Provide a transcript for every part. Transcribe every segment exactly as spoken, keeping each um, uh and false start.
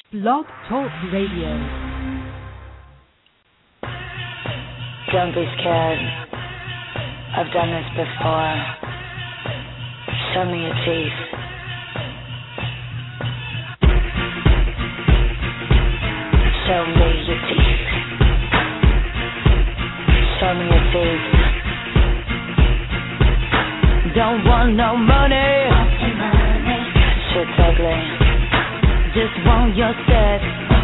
Blog Talk Radio. Don't be scared. I've done this before. Show me your teeth. Show me your teeth. Show me your teeth. Don't want no money. Shit's ugly. Just want your sex.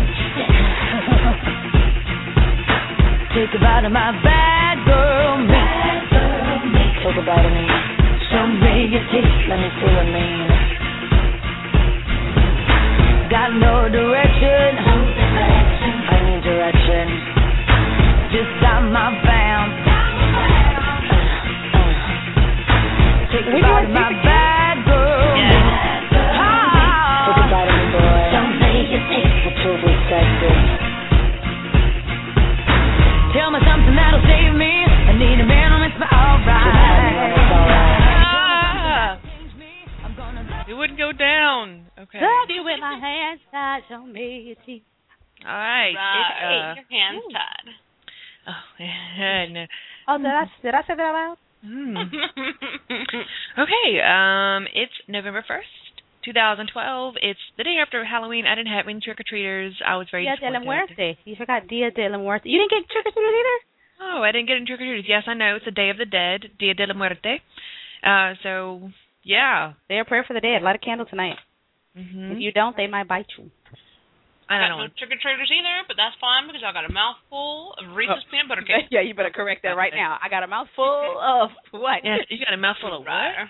Take a bite of my bad girl meat. Take a bite of me. Show me your teeth. Let me see what mean. Got no direction. I need direction. Just got my bounce. Take a bite of my bad girl meat. Take a bite of me, boy. The truth is sexy. Tell me something that'll save me. I need a man who makes me alright. Ah, it wouldn't go down. Okay. Love you with my hands tied. Show me your teeth. All right. Right. It, uh, Your hands tied. Oh, no. Oh, did I did I say that out loud? Mm. Okay. Um, it's November first. twenty twelve. It's the day after Halloween. I didn't have any trick-or-treaters. I was very Dia de la disappointed. Muerte. You forgot Dia de la Muerte. You didn't get trick-or-treaters either? Oh, I didn't get any trick-or-treaters. Yes, I know. It's the Day of the Dead, Dia de la Muerte. Uh, so, yeah. Say a prayer for the dead. Light a candle tonight. Mm-hmm. If you don't, they might bite you. I I don't got know. no trick-or-treaters either, but that's fine because I got a mouthful of Reese's Oh. peanut butter cake. Yeah, you better correct that right now. I got a mouthful of what? Yes, you got a mouthful of what? Right.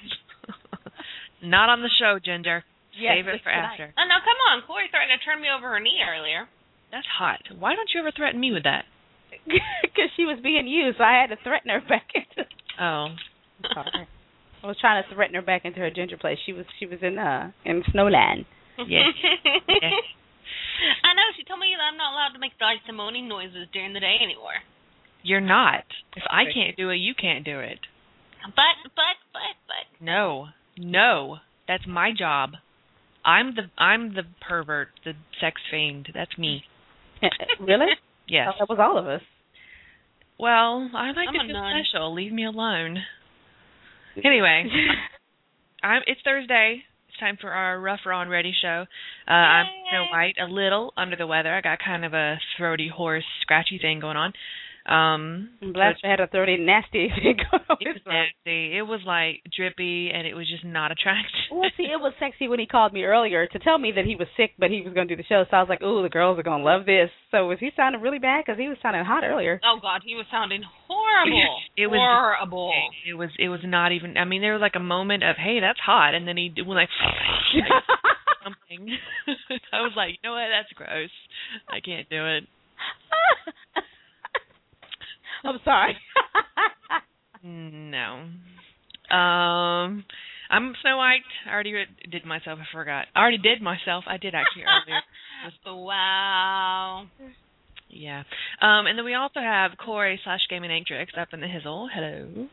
Not on the show, Ginger. Yes, Save it for tonight. after. Oh, no, come on. Corey threatened to turn me over her knee earlier. That's hot. Why don't you ever threaten me with that? Because she was being used, so I had to threaten her back into. Oh. Sorry. I was trying to threaten her back into her ginger place. She was she was in uh in Snowland. Yes. Yes. I know. She told me that I'm not allowed to make dicey moaning noises during the day anymore. You're not. If I can't do it, you can't do it. But, but, but, but. No. No. That's my job. I'm the I'm the pervert, the sex fiend. That's me. Really? Yes. Oh, that was all of us. Well, I like I'm to a feel nun. special. Leave me alone. Anyway, I'm, it's Thursday. It's time for our Rough, Raw, and Ready show. Uh, I'm Snow White, a little under the weather. I got kind of a throaty, hoarse, scratchy thing going on. Um, Blaster had a thirty nasty thing going on. it was nasty. It was like drippy, and it was just not attractive. Well, see, it was sexy when he called me earlier to tell me that he was sick, but he was going to do the show. So I was like, ooh, the girls are going to love this. So was he sounding really bad? Because he was sounding hot earlier. Oh, God, he was sounding horrible. It was horrible. It was. It was not even. I mean, there was like a moment of, hey, that's hot, and then he went like something. I was like, you know what? That's gross. I can't do it. I'm sorry. No. Um, I'm Snow White. I already did myself. I forgot. I already did myself. I did actually earlier. Wow. Yeah. Um, and then we also have Corey slash Gaming Atrix up in the hizzle. Hello.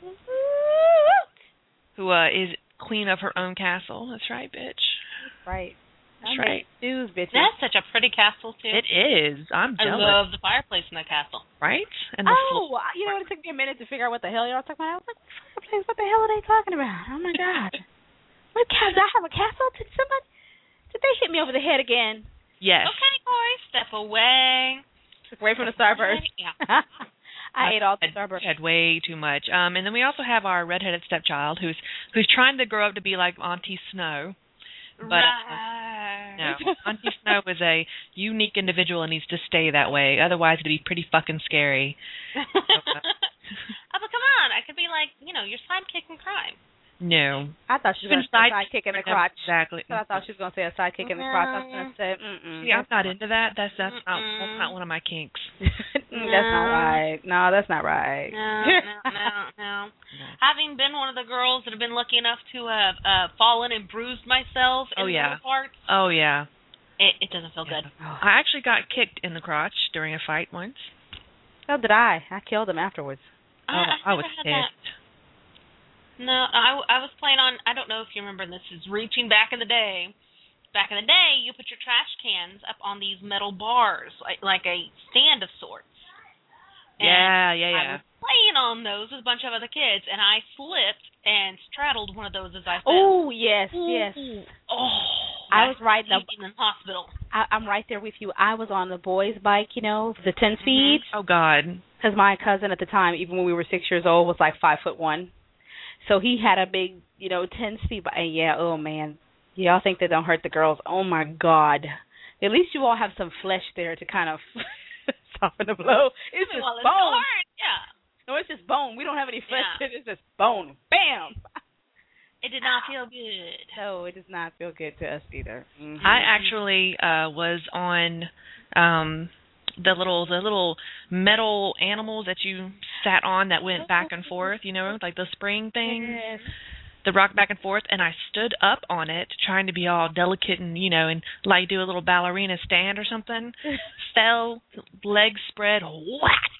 Who uh, is queen of her own castle. That's right, bitch. Right. That's I right. Stews, bitches. That's such a pretty castle, too. It is. I'm I jealous. love the fireplace in that castle. Right? And the Oh, you know, it took me a minute to figure out what the hell y'all talking about. I was like, fireplace, what the hell are they talking about? Oh, my God. What castle? I have a castle? Did somebody, did they hit me over the head agaad? Yes. Okay, Corey, step away. Away from the Starburst. Yeah. I, ate all the I Starburst. had way too much. Um, and then we also have our redheaded stepchild who's who's trying to grow up to be like Auntie Snow. But uh, right. no, Auntie Snow is a unique individual and needs to stay that way. Otherwise, it'd be pretty fucking scary. Oh, but come on. I could be like, you know, your sidekick in crime. No. I thought she was going to say a sidekick in the crotch. Exactly. So I thought she was going to say a sidekick in the crotch. I was going to say, mm-mm. See, I'm not into that. That's that's not that's not one of my kinks. That's not right. No, that's not right. No, no, no, no, no. Having been one of the girls that have been lucky enough to have uh, fallen and bruised myself in Oh, yeah. the parts, Oh yeah. it, it doesn't feel good. I actually got kicked in the crotch during a fight once. So did I. I killed him afterwards. I, Oh, I, I was never had that. pissed. No, I, I was playing on, I don't know if you remember, this is reaching back in the day, back in the day, you put your trash cans up on these metal bars, like like a stand of sorts. And yeah, yeah, yeah. I was playing on those with a bunch of other kids, and I slipped and straddled one of those as I fell. Oh, yes, yes. Oh, I was right in the hospital. I, I'm right there with you. I was on the boys' bike, you know, the ten speed. Mm-hmm. Oh, God. Because my cousin at the time, even when we were six years old, was like five foot one. So he had a big, you know, ten speed bike. And yeah, oh, man. Y'all think they don't hurt the girls. Oh, my God. At least you all have some flesh there to kind of soften the blow. It's just well, it's bone. hard. Yeah. No, it's just bone. We don't have any flesh. Yeah. It's just bone. Bam. It did not feel good. No, it does not feel good to us either. Mm-hmm. I actually uh, was on um, the little the little metal animals that you sat on that went back and forth, you know, like the spring things, Yes. the rock back and forth, and I stood up on it trying to be all delicate and, you know, and like do a little ballerina stand or something, fell, legs spread, whack.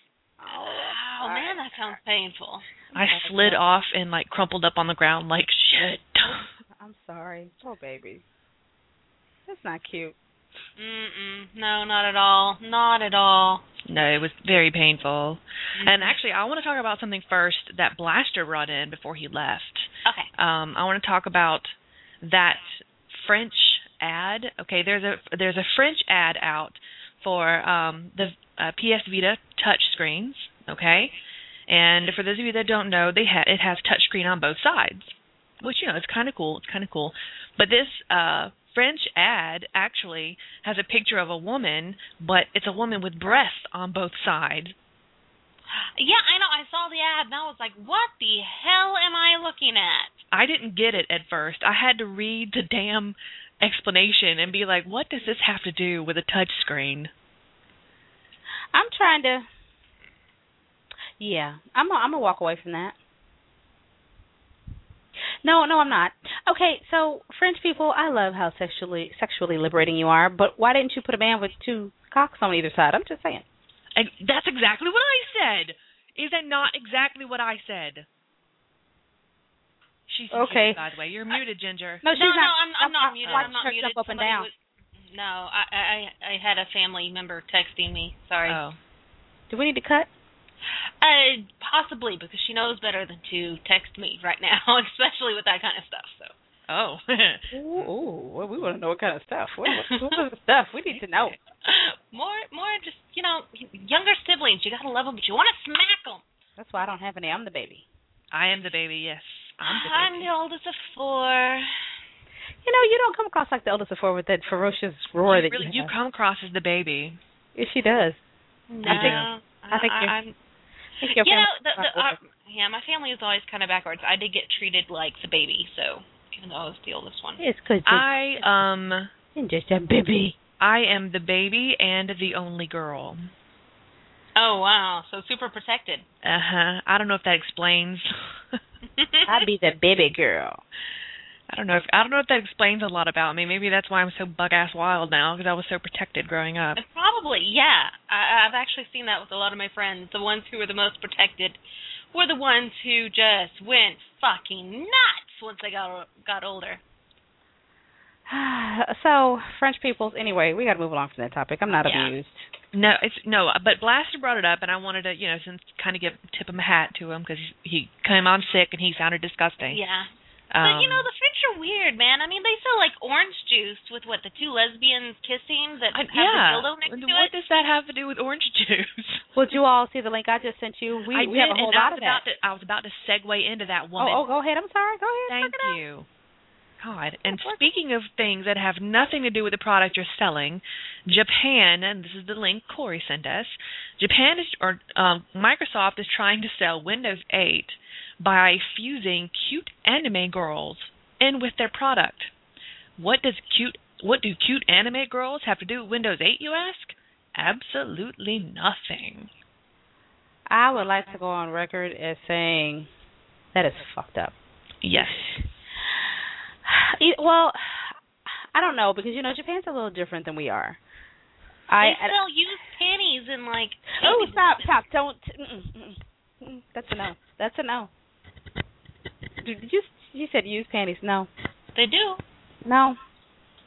Oh, man, that sounds painful. I slid off and, like, crumpled up on the ground like shit. I'm sorry. Oh, baby. That's not cute. Mm-mm. No, not at all. Not at all. No, it was very painful. Mm-hmm. And actually, I want to talk about something first that Blaster brought in before he left. Okay. Um, I want to talk about that French ad. Okay, there's a there's a French ad out for um, the uh, P S Vita touch screens. Okay, and for those of you that don't know, they ha- it has touchscreen on both sides, which, you know, it's kind of cool. It's kind of cool. But this uh, French ad actually has a picture of a woman, but it's a woman with breasts on both sides. Yeah, I know. I saw the ad, and I was like, what the hell am I looking at? I didn't get it at first. I had to read the damn explanation and be like, what does this have to do with a touch screen? I'm trying to... Yeah, I'm I'm gonna walk away from that. No, no, I'm not. Okay, so French people, I love how sexually sexually liberating you are, but why didn't you put a man with two cocks on either side? I'm just saying. And that's exactly what I said. Is that not exactly what I said? She's okay. muted, by the way. You're muted, Ginger. No, she's no, not. no, I'm, I'm not I, muted. I, I'm not her muted. Up and Somebody down. Was, no, I, I I had a family member texting me. Sorry. Oh. Do we need to cut? Uh, possibly, because she knows better than to text me right now, especially with that kind of stuff. So. Oh. ooh, ooh, well, we want to know what kind of stuff. What, what, what is the stuff? We need to know. More, more, just you know, younger siblings. You gotta love them, but you want to smack them. That's why I don't have any. I'm the baby. I am the baby. Yes, I'm the I'm baby. the oldest of four. You know, you don't come across like the eldest of four with that ferocious roar You that really, you you have. come across as the baby. Yes, she does. No, I think. I think. I, You're, I'm. I think your You know, family's the, the, not uh, yeah, my family is always kind of backwards. I did get treated like the baby, so even though I was the oldest one. It's good. I um. I'm just a baby. I am the baby and the only girl. Oh wow, so super protected. Uh huh. I don't know if that explains. I'd be the baby girl. I don't know if I don't know if that explains a lot about me. Maybe that's why I'm so bug ass wild now, because I was so protected growing up. Probably, yeah. I, I've actually seen that with a lot of my friends. The ones who were the most protected were the ones who just went fucking nuts once they got got older. So, French peoples, anyway, we got to move along from that topic. I'm not Yeah. abused. No, it's no. But Blaster brought it up, and I wanted to, you know, since kind of give tip him a hat to him because he came on sick and he sounded disgusting. Yeah. Um, But, you know, the French are weird, man. I mean, they sell, like, orange juice with, what, the two lesbians kissing that I, have yeah. the dildo next to What it? does that have to do with orange juice? Would you all see the link I just sent you? We, I we did, have a whole and lot I of was about that. to, I was about to segue into that woman. Oh, oh, go ahead. I'm sorry. Go ahead. Thank Check it out. you. God. And speaking of things that have nothing to do with the product you're selling, Japan, and this is the link Corey sent us, Japan is, or um, Microsoft is trying to sell Windows eight by fusing cute anime girls in with their product. What does cute, what do cute anime girls have to do with Windows eight, you ask? Absolutely nothing. I would like to go on record as saying that is fucked up. Yes. Well, I don't know, because, you know, Japan's a little different than we are. I, They sell used panties and, like... Oh, baby stop, boobs. stop. Don't. Mm-mm, mm-mm, mm, that's a no. That's a no. Did you, you said use panties. No. They do. No.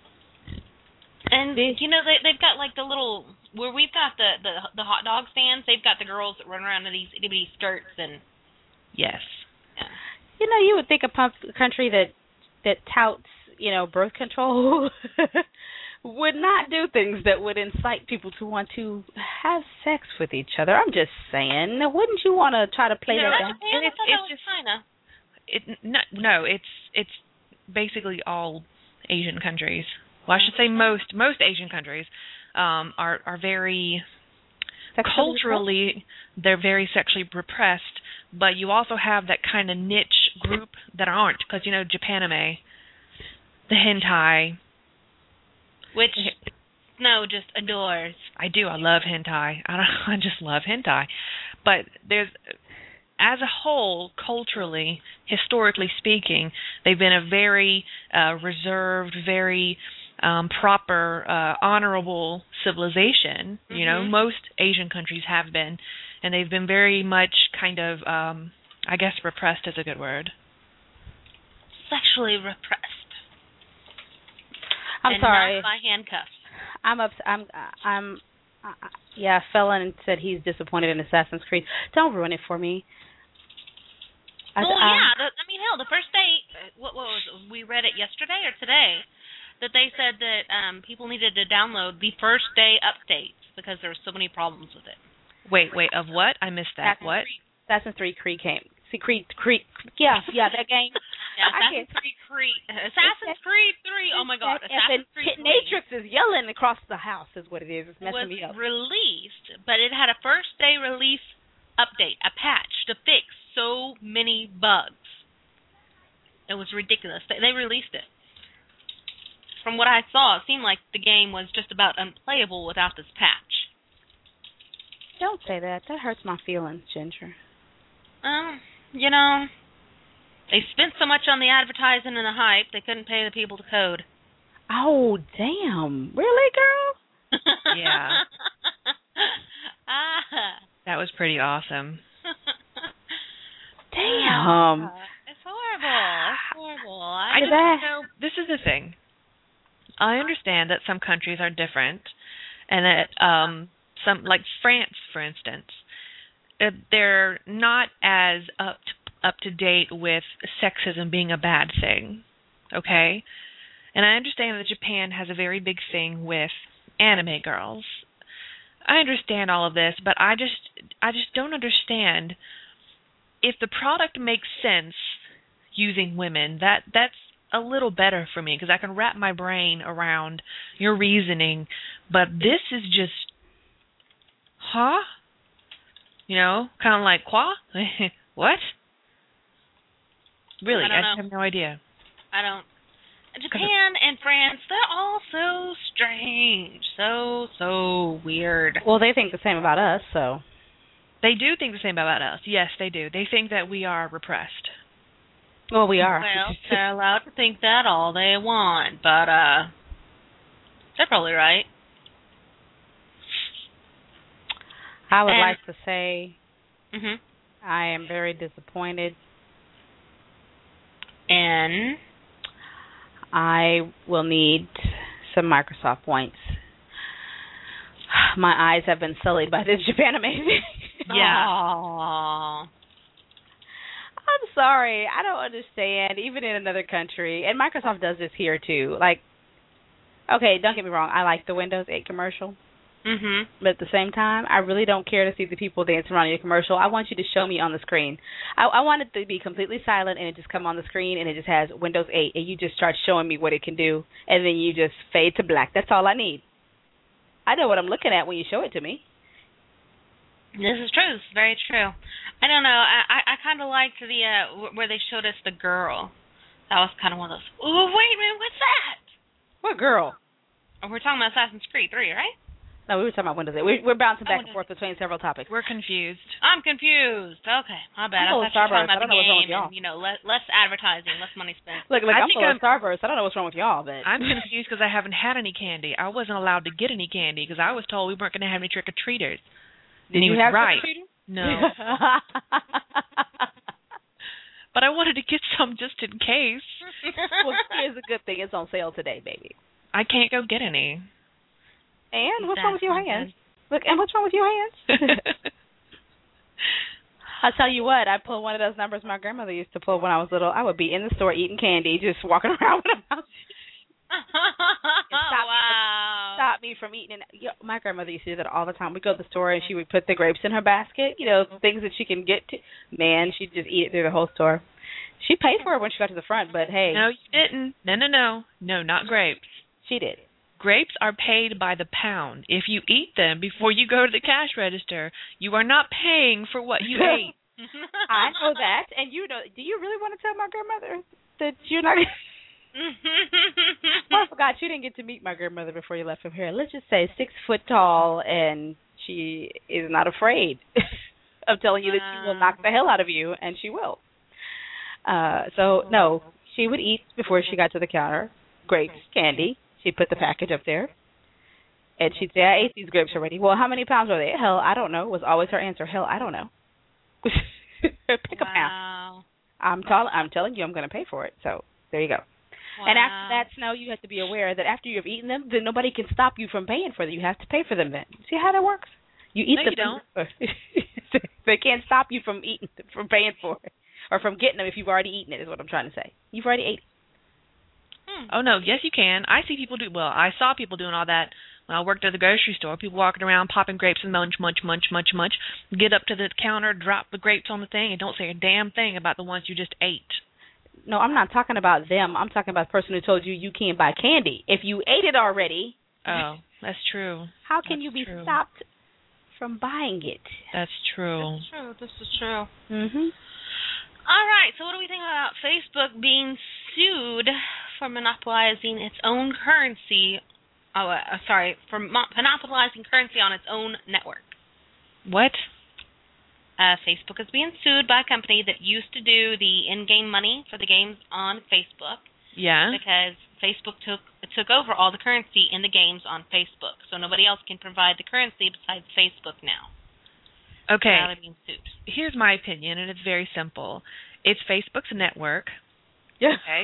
And you know they they've got like the little where we've got the, the the hot dog stands. They've got the girls that run around in these itty bitty skirts and. Yes. Yeah. You know, you would think a pump country that that touts, you know, birth control would not do things that would incite people to want to have sex with each other. I'm just saying. Wouldn't you want to try to play no, that that's down? Japan. It's, I thought it's that was just China. It no, no, it's it's basically all Asian countries. Well, I should say most most Asian countries um, are are very Sexually culturally repressed? They're very sexually repressed. But you also have that kind of niche group that aren't, because you know Japanime, the hentai, which Snow just adores. I do. I love hentai. I don't. I just love hentai. But there's, as a whole, culturally, historically speaking, they've been a very uh, reserved, very um, proper, uh, honorable civilization. Mm-hmm. You know, most Asian countries have been. And they've been very much kind of, um, I guess repressed is a good word. Sexually repressed. I'm and sorry. Not by handcuffs. I'm ups- I'm I'm uh, yeah. Felon said he's disappointed in Assassin's Creed. Don't ruin it for me. I, well, I, yeah. The, I mean, hell, the first day. What, what was it? We read it yesterday or today that they said that um, people needed to download the first day updates because there were so many problems with it. Wait, wait, of what? I missed that. Assassin's What? Creed, Assassin's Creed Creed came. See, Creed, Creed, yeah, yeah, that game. Yeah, Assassin's Creed, Creed, Assassin's Creed three. Oh my God, Assassin's Creed Matrix is yelling across the house, is what it is. It's messing was me up. released, but it had a first day release update, a patch to fix so many bugs. It was ridiculous. They, they released it. From what I saw, it seemed like the game was just about unplayable without this patch. Don't say that. That hurts my feelings, Ginger. Um, you know, they spent so much on the advertising and the hype, they couldn't pay the people to code. Oh, damn. Really, girl? Yeah. ah. That was pretty awesome. Damn. It's horrible. It's horrible. I, I just, that... you know, this is the thing. I understand that some countries are different, and that um, some, like France, for instance, uh, they're not as up to, up to date with sexism being a bad thing. Okay, and I understand that Japan has a very big thing with anime girls. I understand all of this, but I just, I just don't understand if the product makes sense using women. That that's a little better for me because I can wrap my brain around your reasoning. But this is just, huh? You know, kind of like, quoi? What? Really, I, I, don't I have no idea. I don't. Japan and France, they're all so strange, so, so weird. Well, they think the same about us, so. They do think the same about us. Yes, they do. They think that we are repressed. Well, we are. Well, they're allowed to think that all they want, but uh, they're probably right. I would and, like to say mm-hmm. I am very disappointed. And I will need some Microsoft points. My eyes have been sullied by this Japan amazing. Yeah. Aww. I'm sorry. I don't understand. Even in another country, and Microsoft does this here too. Like, okay, don't get me wrong. I like the Windows eight commercial. Mhm. But at the same time, I really don't care to see the people dancing around your commercial. I want you to show me on the screen. I, I want it to be completely silent and it just come on the screen and it just has Windows eight and you just start showing me what it can do and then you just fade to black. That's all I need. I know what I'm looking at when you show it to me. This is true. It's very true. I don't know. I I, I kind of liked the uh where they showed us the girl. That was kind of one of those. Oh wait a minute, what's that? What girl? Oh, we're talking about Assassin's Creed three, right? No, we were talking about Windows eight. We're, we're bouncing back Oh, and forth between several topics. We're confused. I'm confused. Okay, my bad. I'm I full of thought you were talking Starburst. about I don't the know what's wrong with game y'all. and, you know, less, less advertising, less money spent. Look, look, I I'm think full I'm- of Starburst. I don't know what's wrong with y'all, but I'm confused because I haven't had any candy. I wasn't allowed to get any candy because I was told we weren't going to have any trick-or-treaters. Did and he you was have right. trick-or-treaters? No. But I wanted to get some just in case. Well, here's a good thing. It's on sale today, baby. I can't go get any. And what's wrong with your Exactly. hands? Look, and what's wrong with your hands? I'll tell you what, I pulled one of those numbers my grandmother used to pull when I was little. I would be in the store eating candy, just walking around with a mouse. Stop wow. Me, stop me from eating. You know, my grandmother used to do that all the time. We'd go to the store and she would put the grapes in her basket, you know, things that she can get to. Man, she'd just eat it through the whole store. She paid for it when she got to the front, but hey. No, you didn't. No, no, no. No, not grapes. She did. Grapes are paid by the pound. If you eat them before you go to the cash register, you are not paying for what you ate. I know that. And you know, do you really want to tell my grandmother that you're not... Well, I forgot you didn't get to meet my grandmother before you left from here. Let's just say six foot tall, and she is not afraid of telling you that she will knock the hell out of you, and she will. Uh, so, no, she would eat before she got to the counter. Grapes, candy. She'd put the package up there, and she'd say, I ate these grapes already. Well, how many pounds are they? Hell, I don't know, was always her answer. Hell, I don't know. Pick a pound. I'm, tell- I'm telling you I'm going to pay for it, so there you go. Wow. And after that, Snow, you have to be aware that after you've eaten them, then nobody can stop you from paying for them. You have to pay for them then. See how that works? You eat No, them. you don't. They can't stop you from eating, from paying for it, or from getting them if you've already eaten it, is what I'm trying to say. You've already ate it. Oh, no, yes, you can. I see people do, well, I saw people doing all that when I worked at the grocery store. People walking around, popping grapes and munch, munch, munch, munch, munch. Get up to the counter, drop the grapes on the thing, and don't say a damn thing about the ones you just ate. No, I'm not talking about them. I'm talking about the person who told you you can't buy candy. If you ate it already, Oh, that's true. how can That's you be true. stopped from buying it? That's true. This is true. This is true. Mm-hmm. All right, so what do we think about Facebook being sued for monopolizing its own currency? Oh, uh, sorry, for mo- monopolizing currency on its own network. What? Uh, Facebook is being sued by a company that used to do the in-game money for the games on Facebook Yeah. because Facebook took took over all the currency in the games on Facebook, so nobody else can provide the currency besides Facebook now. Okay. Now they're being sued. Here's my opinion, and it's very simple. It's Facebook's network. Yeah. Okay.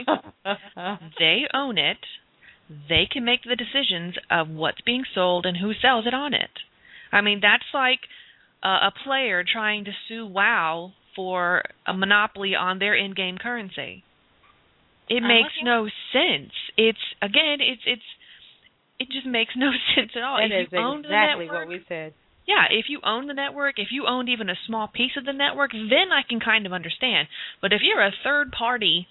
They own it. They can make the decisions of what's being sold and who sells it on it. I mean, that's like uh, a player trying to sue WoW for a monopoly on their in-game currency. It I'm makes with you. no sense. It's again, it's it's it just makes no sense at all. That if is you own exactly the network, what we said. yeah, if you own the network, if you owned even a small piece of the network, then I can kind of understand. But if you're a third-party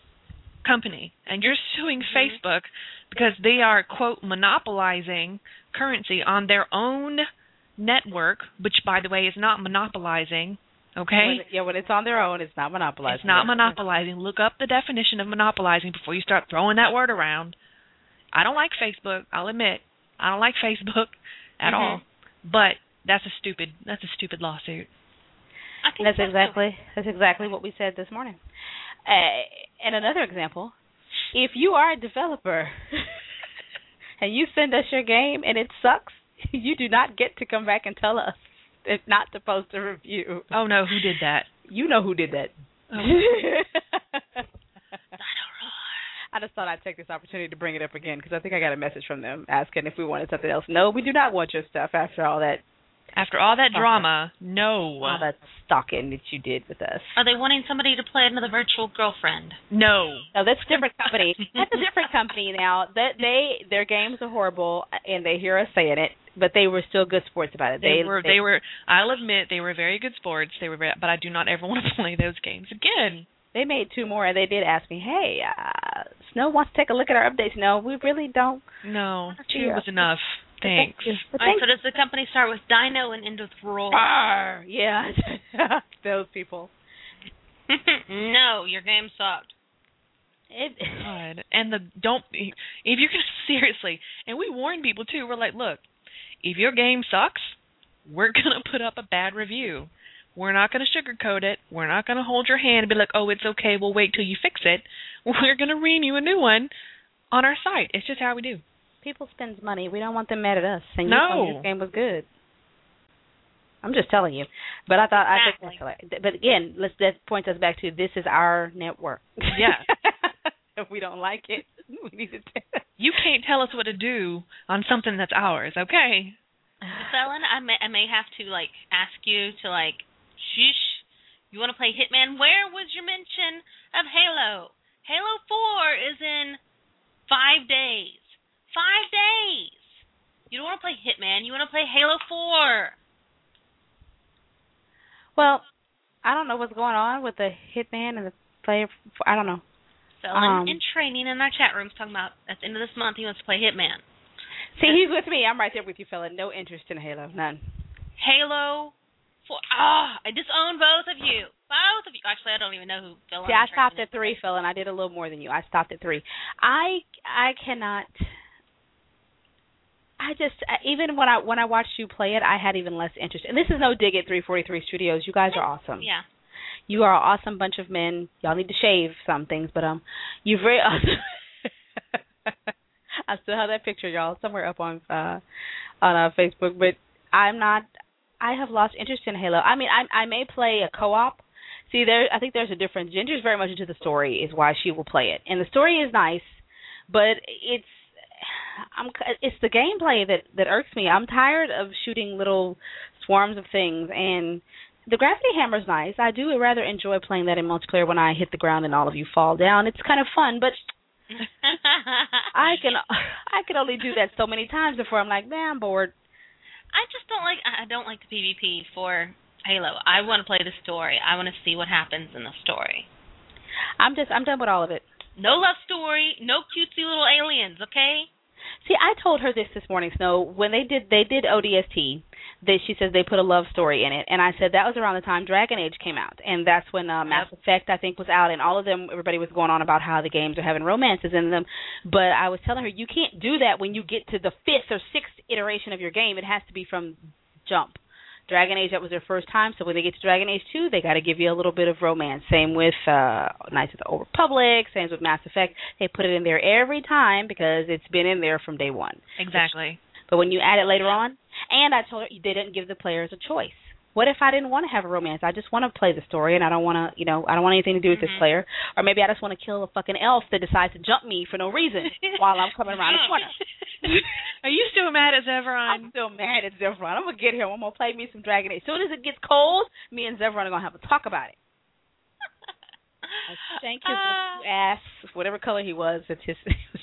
company and you're suing Mm-hmm. Facebook because they are, quote, monopolizing currency on their own network, which, by the way, is not monopolizing, okay? When, yeah, when it's on their own, it's not monopolizing. It's not monopolizing. Look up the definition of monopolizing before you start throwing that word around. I don't like Facebook, I'll admit. I don't like Facebook at Mhm. all. But that's a stupid that's a stupid lawsuit. I think That's so, too. exactly that's exactly what we said this morning. Uh, and another example, if you are a developer and you send us your game and it sucks, you do not get to come back and tell us it's not supposed to review. Oh no, who did that? You know who did that. Oh. I just thought I'd take this opportunity to bring it up again because I think I got a message from them asking if we wanted something else. No, we do not want your stuff after all that After all that drama, no. all that stalking that you did with us. Are they wanting somebody to play another virtual girlfriend? No. No, that's a different company. That's a different company now. That they their games are horrible and they hear us saying it, but they were still good sports about it. They, were they, were I'll admit they were very good sports. They were very, but I do not ever want to play those games again. They made two more and they did ask me, "Hey, uh, Snow wants to take a look at our updates." No, we really don't. No, two Yeah. was enough. Thanks. Thank you. But All right, thank so does the company start with Dino and end with Roll? Arr, yeah, those people. No, your game sucked. It, God. And the don't if you're gonna seriously, and we warn people too. We're like, look, if your game sucks, we're gonna put up a bad review. We're not gonna sugarcoat it. We're not gonna hold your hand and be like, oh, it's okay. We'll wait till you fix it. We're gonna ream you a new one on our site. It's just how we do. people spend money. We don't want them mad at us. And you No. thought this game was good. I'm just telling you. But I thought Exactly. I think that's hilarious. But again, let's that points us back to this is our network. Yeah. If we don't like it, we need to. You can't tell us what to do on something that's ours, okay? Felon, I may, I may have to, like, ask you to, like, sheesh, you want to play Hitman? Where was your mention of Halo? Halo four is in five days. Five days! You don't want to play Hitman, you want to play Halo four. Well, I don't know what's going on with the Hitman and the player. I don't know. Felon Um, in training in our chat room is talking about at the end of this month he wants to play Hitman. See, he's with me. I'm right there with you, fella. No interest in Halo. None. Halo four. Ah, I disown both of you. Both of you. Actually, I don't even know who Felon See, in I stopped training at three, fella, and I did a little more than you. I stopped at three. I I cannot. I just even when I when I watched you play it, I had even less interest. And this is no dig at three forty-three Studios. You guys are awesome. Yeah. You are an awesome bunch of men. Y'all need to shave some things, but um, you're very awesome. I still have that picture, y'all, somewhere up on uh on uh, Facebook. But I'm not. I have lost interest in Halo. I mean, I I may play a co-op. See, there. I think there's a difference. Ginger's very much into the story, is why she will play it, and the story is nice, but it's. I'm. It's the gameplay that that irks me. I'm tired of shooting little swarms of things, and the gravity hammer's nice. I do rather enjoy playing that in multiplayer when I hit the ground and all of you fall down. It's kind of fun, but I can I can only do that so many times before I'm like, man, I'm bored. I just don't like I don't like the PvP for Halo. I want to play the story. I want to see what happens in the story. I'm just I'm done with all of it. No love story, no cutesy little aliens, okay? See, I told her this this morning, Snow. When they did they did O D S T, they, she says they put a love story in it, and I said that was around the time Dragon Age came out, and that's when uh, Mass yep. Effect I think was out, and all of them everybody was going on about how the games are having romances in them. But I was telling her you can't do that when you get to the fifth or sixth iteration of your game. It has to be from jump. Dragon Age, that was their first time, so when they get to Dragon Age two, they got to give you a little bit of romance. Same with uh, Knights of the Old Republic, same with Mass Effect. They put it in there every time because it's been in there from day one. Exactly. But when you add it later on, and I told her they didn't give the players a choice. What if I didn't want to have a romance? I just want to play the story, and I don't want to, you know, I don't want anything to do with mm-hmm. this player. Or maybe I just want to kill a fucking elf that decides to jump me for no reason while I'm coming around the corner. Are you still mad at Zevron? I'm still mad at Zevron. I'm going to get him. I'm going to play me some Dragon Age. As soon as it gets cold, me and Zevron are going to have a talk about it. Thank you, uh, ass, whatever color he was. It's his.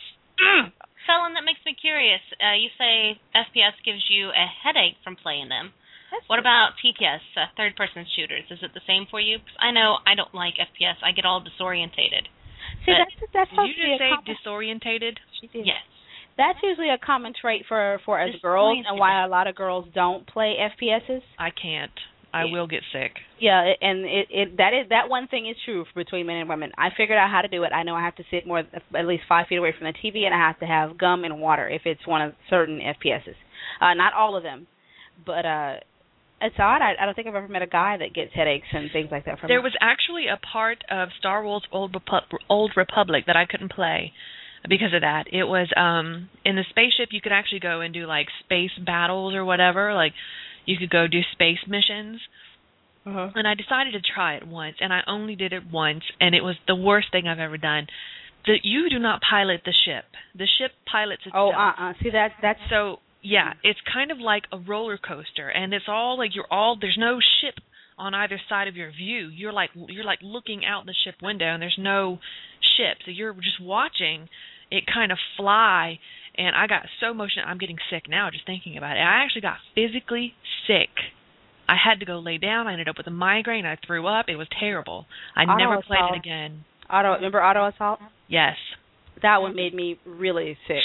Felon, that makes me curious. Uh, you say F P S gives you a headache from playing them. That's what true. about T P S, uh, third-person shooters? Is it the same for you? 'Cause I know I don't like F P S. I get all disorientated. See, but that's that's did you supposed to be just a say common, disorientated? She did. Yes. That's usually a common trait for for us girls, and why a lot of girls don't play F P Ss. I can't. I Yeah. will get sick. Yeah, and it, it that is that one thing is true for between men and women. I figured out how to do it. I know I have to sit more at least five feet away from the T V, and I have to have gum and water if it's one of certain F P Ss. Uh, not all of them, but uh, it's odd. I, I don't think I've ever met a guy that gets headaches and things like that from. There was actually a part of Star Wars Old, Repu- Old Republic that I couldn't play because of that. It was um in the spaceship you could actually go and do like space battles or whatever. Like you could go do space missions. Uh-huh. And I decided to try it once, and I only did it once, and it was the worst thing I've ever done. The, you do not pilot the ship. The ship pilots itself. Oh, uh-uh. See, that, that's... So, yeah, it's kind of like a roller coaster, and it's all like you're all, there's no ship on either side of your view. You're like, you're like looking out the ship window, and there's no ship. So you're just watching it kind of fly, and I got so emotional. I'm getting sick now just thinking about it. I actually got physically sick. I had to go lay down. I ended up with a migraine. I threw up. It was terrible. I Auto never played assault. it again. Auto, remember Auto Assault? Yes. That one made me really sick.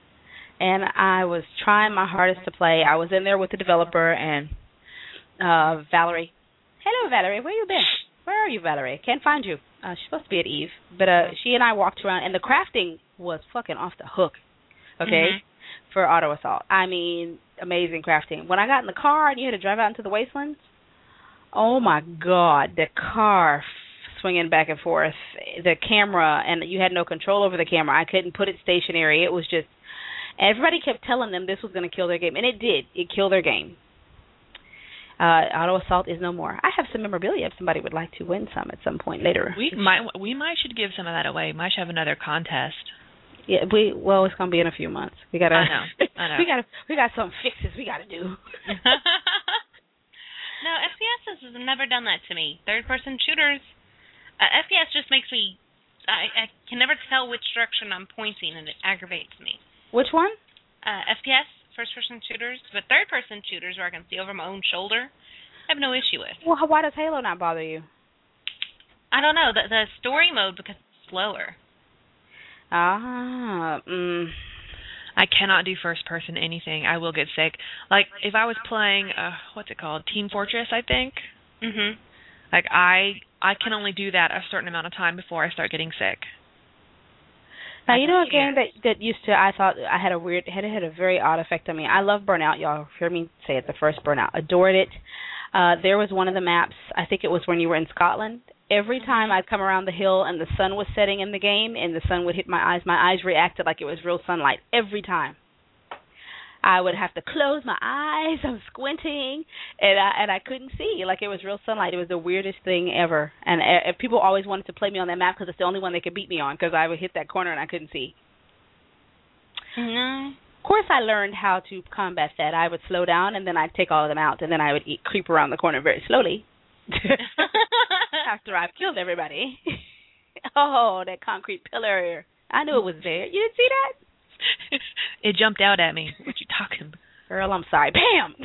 And I was trying my hardest to play. I was in there with the developer and uh, Valerie. Hello, Valerie. Where you been? Where are you, Valerie? Can't find you. Uh, she's supposed to be at Eve. But uh, she and I walked around, and the crafting was fucking off the hook. Okay? Mm-hmm. For Auto Assault. I mean, amazing crafting. When I got in the car and you had to drive out into the wastelands, oh my God, the car f- swinging back and forth, the camera, and you had no control over the camera. I couldn't put it stationary. It was just, everybody kept telling them this was going to kill their game, and it did. It killed their game. Uh, Auto Assault is no more. I have some memorabilia if somebody would like to win some at some point later. We might, we might should give some of that away. Might have another contest. Yeah, we well, it's gonna be in a few months. We gotta. I know. I know. we gotta. We got some fixes we gotta do. No, F P S has never done that to me. Third-person shooters, uh, F P S just makes me. I, I can never tell which direction I'm pointing, and it aggravates me. Which one? Uh, F P S, first-person shooters, but third-person shooters where I can see over my own shoulder, I have no issue with. Well, why does Halo not bother you? I don't know the the story mode because it's slower. Ah, mm. I cannot do first person anything. I will get sick. Like if I was playing, uh, what's it called, Team Fortress, I think. Mhm. Like I, I can only do that a certain amount of time before I start getting sick. Now you know a game that that used to I thought I had a weird had had a very odd effect on me. I love Burnout. Y'all hear me say it. The first Burnout, adored it. Uh, there was one of the maps. I think it was when you were in Scotland. Every time I'd come around the hill and the sun was setting in the game and the sun would hit my eyes, my eyes reacted like it was real sunlight. Every time. I would have to close my eyes. I'm squinting, and I and I couldn't see. Like it was real sunlight. It was the weirdest thing ever. And uh, people always wanted to play me on that map because it's the only one they could beat me on because I would hit that corner and I couldn't see. No. Of course, I learned how to combat that. I would slow down and then I'd take all of them out, and then I would eat, creep around the corner very slowly. After I've killed everybody. Oh, that concrete pillar. I knew it was there. You didn't see that? It jumped out at me. What you talking about? Girl, I'm sorry. Bam!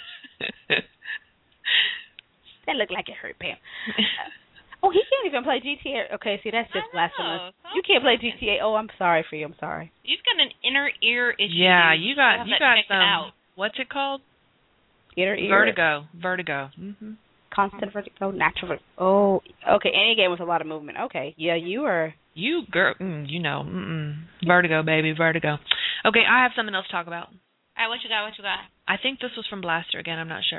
That looked like it hurt, Pam. Uh, oh, he can't even play G T A. Okay, see, that's just blasphemous. You can't play G T A. Oh, I'm sorry for you. I'm sorry. You've got an inner ear issue. Yeah, you got you, you got some. Out. What's it called? Inner ear. Vertigo. Vertigo. Mm-hmm. Constant vertigo, natural vertigo. Oh, okay. Any game with a lot of movement. Okay. Yeah, you are. You girl, mm, you know, mm-mm. Vertigo, baby, vertigo. Okay, I have something else to talk about. All right, what you got? What you got? I think this was from Blaster again. I'm not sure.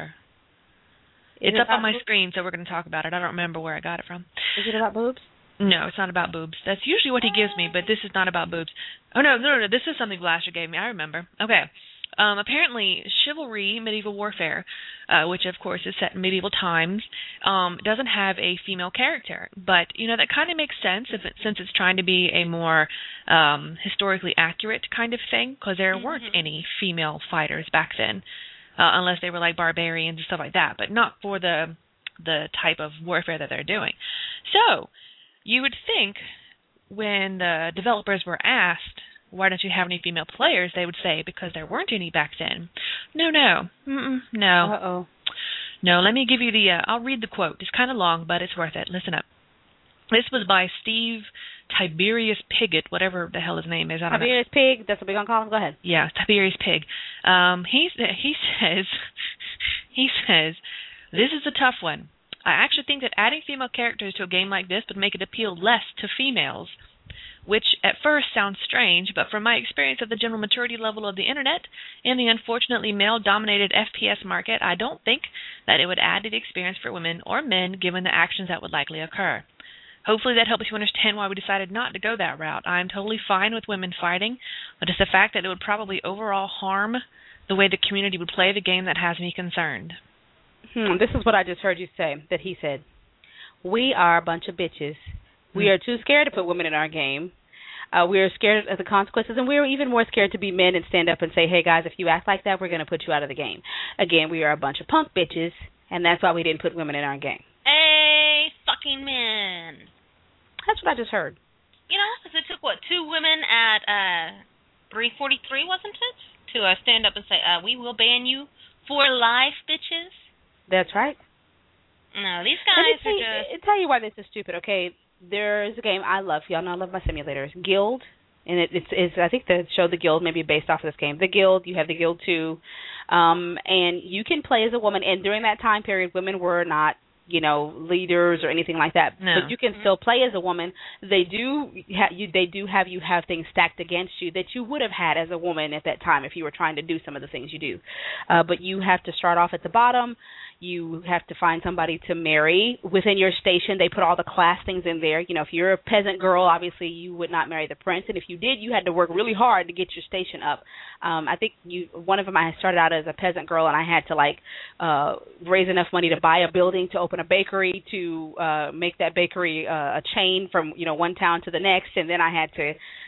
Is it's it up on my boobs? screen, so we're going to talk about it. I don't remember where I got it from. Is it about boobs? No, it's not about boobs. That's usually what he gives me, but this is not about boobs. Oh no, no, no, no. This is something Blaster gave me. I remember. Okay. Um, apparently, Chivalry Medieval Warfare, uh, which of course is set in medieval times, um, doesn't have a female character. But you know that kind of makes sense if it, since it's trying to be a more um, historically accurate kind of thing, because there mm-hmm. weren't any female fighters back then, uh, unless they were like barbarians and stuff like that. But not for the the type of warfare that they're doing. So you would think when the developers were asked, why don't you have any female players, they would say, because there weren't any back then. No, no. Mm-mm, no. Uh-oh. No, let me give you the, uh, I'll read the quote. It's kind of long, but it's worth it. Listen up. This was by Steve Tiberius Pigott, whatever the hell his name is. I don't Tiberius know. Pig, that's what we're going to call him? Go ahead. Yeah, Tiberius Pig. Um, he, he says, he says, this is a tough one. I actually think that adding female characters to a game like this would make it appeal less to females, which at first sounds strange, but from my experience of the general maturity level of the Internet and the unfortunately male-dominated F P S market, I don't think that it would add to the experience for women or men given the actions that would likely occur. Hopefully that helps you understand why we decided not to go that route. I am totally fine with women fighting, but it's the fact that it would probably overall harm the way the community would play the game that has me concerned. Hmm, this is what I just heard you say, that he said. We are a bunch of bitches. We are too scared to put women in our game. Uh, we are scared of the consequences, and we are even more scared to be men and stand up and say, hey, guys, if you act like that, we're going to put you out of the game. Again, we are a bunch of punk bitches, and that's why we didn't put women in our game. Hey, fucking men. That's what I just heard. You know, because it took, what, two women at uh, three forty-three, wasn't it? To uh, stand up and say, uh, we will ban you for life, bitches. That's right. No, these guys tell are you, just... I'll tell you why this is stupid, okay? There's a game I love. Y'all know I love my simulators. Guild, and it, it's, it's I think the show The Guild may be based off of this game. The Guild, you have The Guild two, um, and you can play as a woman. And during that time period, women were not, you know, leaders or anything like that. No. But you can still play as a woman. They do ha- you they do have you have things stacked against you that you would have had as a woman at that time if you were trying to do some of the things you do. Uh, but you have to start off at the bottom. You have to find somebody to marry within your station. They put all the class things in there. You know, if you're a peasant girl, obviously you would not marry the prince, and if you did, you had to work really hard to get your station up. Um, I think you one of them I started out as a peasant girl, and I had to like uh, raise enough money to buy a building, to open a bakery, to uh, make that bakery uh, a chain from you know one town to the next, and then I had to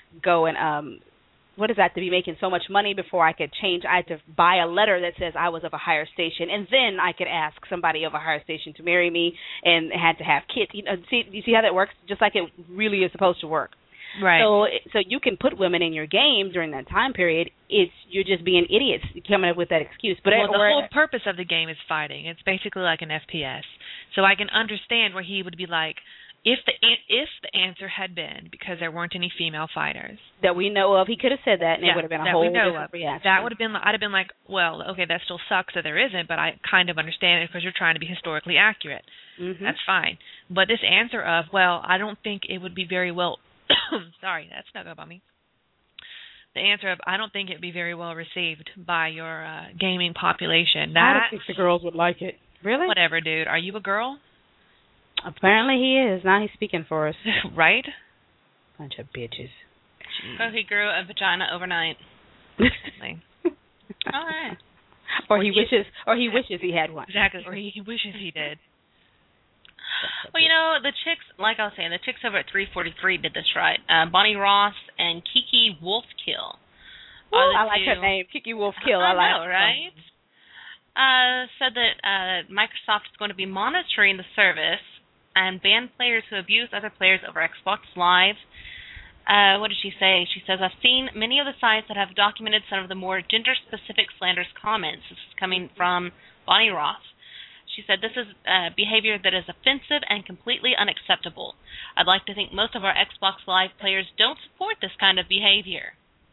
go and um what is that to be making so much money before I could change. I had to buy a letter that says I was of a higher station, and then I could ask somebody of a higher station to marry me, and had to have kids. You know, see, you see how that works? Just like it really is supposed to work. Right. So, so you can put women in your game during that time period. It's you're just being idiots coming up with that excuse. But well, the or, whole purpose of the game is fighting. It's basically like an F P S. So I can understand where he would be like, if the if the answer had been because there weren't any female fighters that we know of, he could have said that, and yeah, it would have been a that whole we know different of. reaction. That would have been. I'd have been like, well, okay, that still sucks that there isn't, but I kind of understand it because you're trying to be historically accurate. Mm-hmm. That's fine. But this answer of, well, I don't think it would be very well. Sorry, that snuck up on me. The answer of, I don't think it'd be very well received by your uh, gaming population. That, I don't think the girls would like it. Really? Whatever, dude. Are you a girl? Apparently he is. Now he's speaking for us. Right? Bunch of bitches. So he grew a vagina overnight. All right. Or, Or he you- wishes, or he wishes he had one. Exactly. Or he, he wishes he did. Well, you know, the chicks, like I was saying, the chicks over at three forty-three did this right. Uh, Bonnie Ross and Kiki Wolfkill. Ooh, are the I like two- her name, Kiki Wolfkill. I, I like know, her. right? Uh, said that uh, Microsoft is going to be monitoring the service and ban players who abuse other players over Xbox Live. Uh, what did she say? She says, I've seen many of the sites that have documented some of the more gender-specific slanderous comments. This is coming from Bonnie Ross. She said, this is uh, behavior that is offensive and completely unacceptable. I'd like to think most of our Xbox Live players don't support this kind of behavior.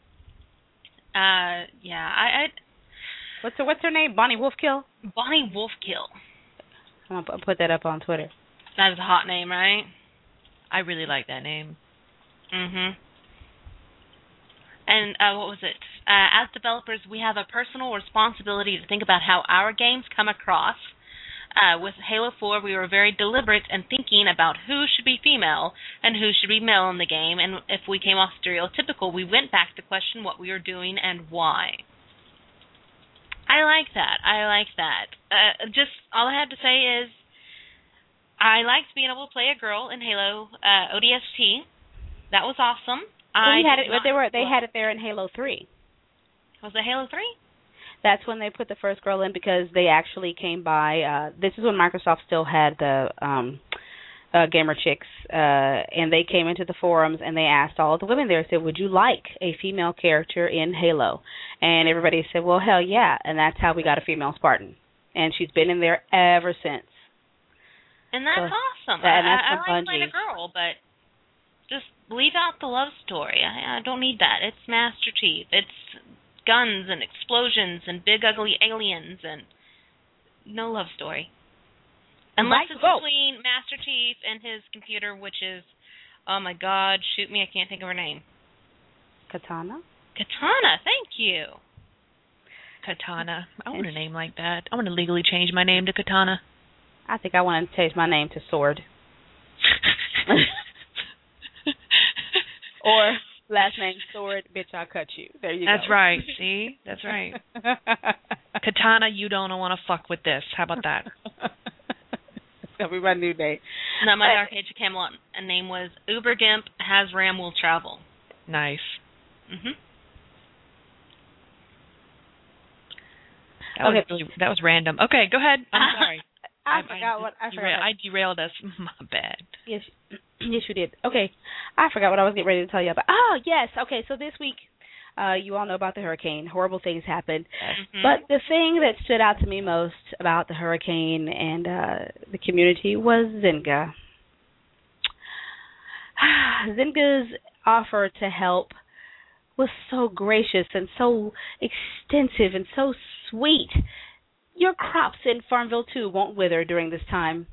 Uh, yeah, I, I What's her, what's her name? Bonnie Wolfkill? Bonnie Wolfkill. I'm going to put that up on Twitter. That is a hot name, right? I really like that name. Mm-hmm. And uh, what was it? Uh, as developers, we have a personal responsibility to think about how our games come across. Uh, with Halo four, we were very deliberate in thinking about who should be female and who should be male in the game, and if we came off stereotypical, we went back to question what we were doing and why. I like that. I like that. Uh, just all I have to say is I liked being able to play a girl in Halo uh, O D S T. That was awesome. Well, I we had did it, but not- they were they had it there in Halo three. Was it Halo three? That's when they put the first girl in because they actually came by. Uh, this is when Microsoft still had the um, uh, gamer chicks, uh, and they came into the forums and they asked all of the women there, said, would you like a female character in Halo? And everybody said, well, hell yeah. And that's how we got a female Spartan. And she's been in there ever since. And that's So, awesome. and that's I, I from like playing a Bungie. girl, but just leave out the love story. I, I don't need that. It's Master Chief. It's guns and explosions and big ugly aliens and no love story. Unless Right, it's go. between Master Chief and his computer, which is, oh my God, shoot me, I can't think of her name. Katana? Katana, thank you. Katana. I want a name like that. I want to legally change my name to Katana. I think I want to change my name to Sword. Or last name Sword, bitch, I'll cut you. There you That's go. right. See? That's right. Katana, you don't want to fuck with this. How about that? It's going to be my new name. No, my Dark Age of Camelot name was Uber Gimp Has Ram Will Travel. Nice. Mm-hmm. That was Okay. really, that was random. Okay, go ahead. I'm sorry. I, forgot what I derailed, forgot. I derailed us. My bad. Yes, yes, you did. Okay, I forgot what I was getting ready to tell you about. Oh, yes. Okay, so this week, uh, you all know about the hurricane. Horrible things happened. Mm-hmm. But the thing that stood out to me most about the hurricane and uh, the community was Zynga. Zynga's offer to help was so gracious and so extensive and so sweet. Your crops in Farmville two won't wither during this time.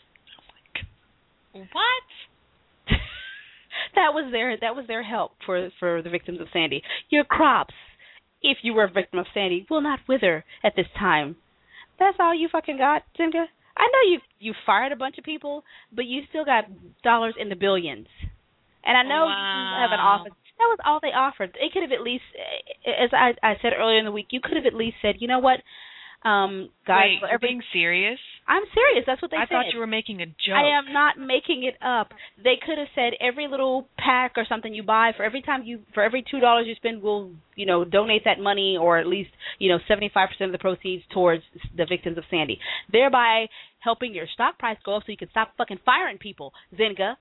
What? That was their that was their help for for the victims of Sandy. Your crops, if you were a victim of Sandy, will not wither at this time. That's all you fucking got, Zynga? I know you you fired a bunch of people, but you still got dollars in the billions. And I know Wow. you have an offer. That was all they offered. They could have at least, as I, I said earlier in the week, you could have at least said, you know what? Um, guys, Wait, you're every, being serious? I'm serious. That's what they I said. thought you were making a joke. I am not making it up. They could have said every little pack or something you buy for every time you for every two dollars you spend, we'll you know donate that money or at least you know seventy five percent of the proceeds towards the victims of Sandy, thereby helping your stock price go up so you can stop fucking firing people. Zynga.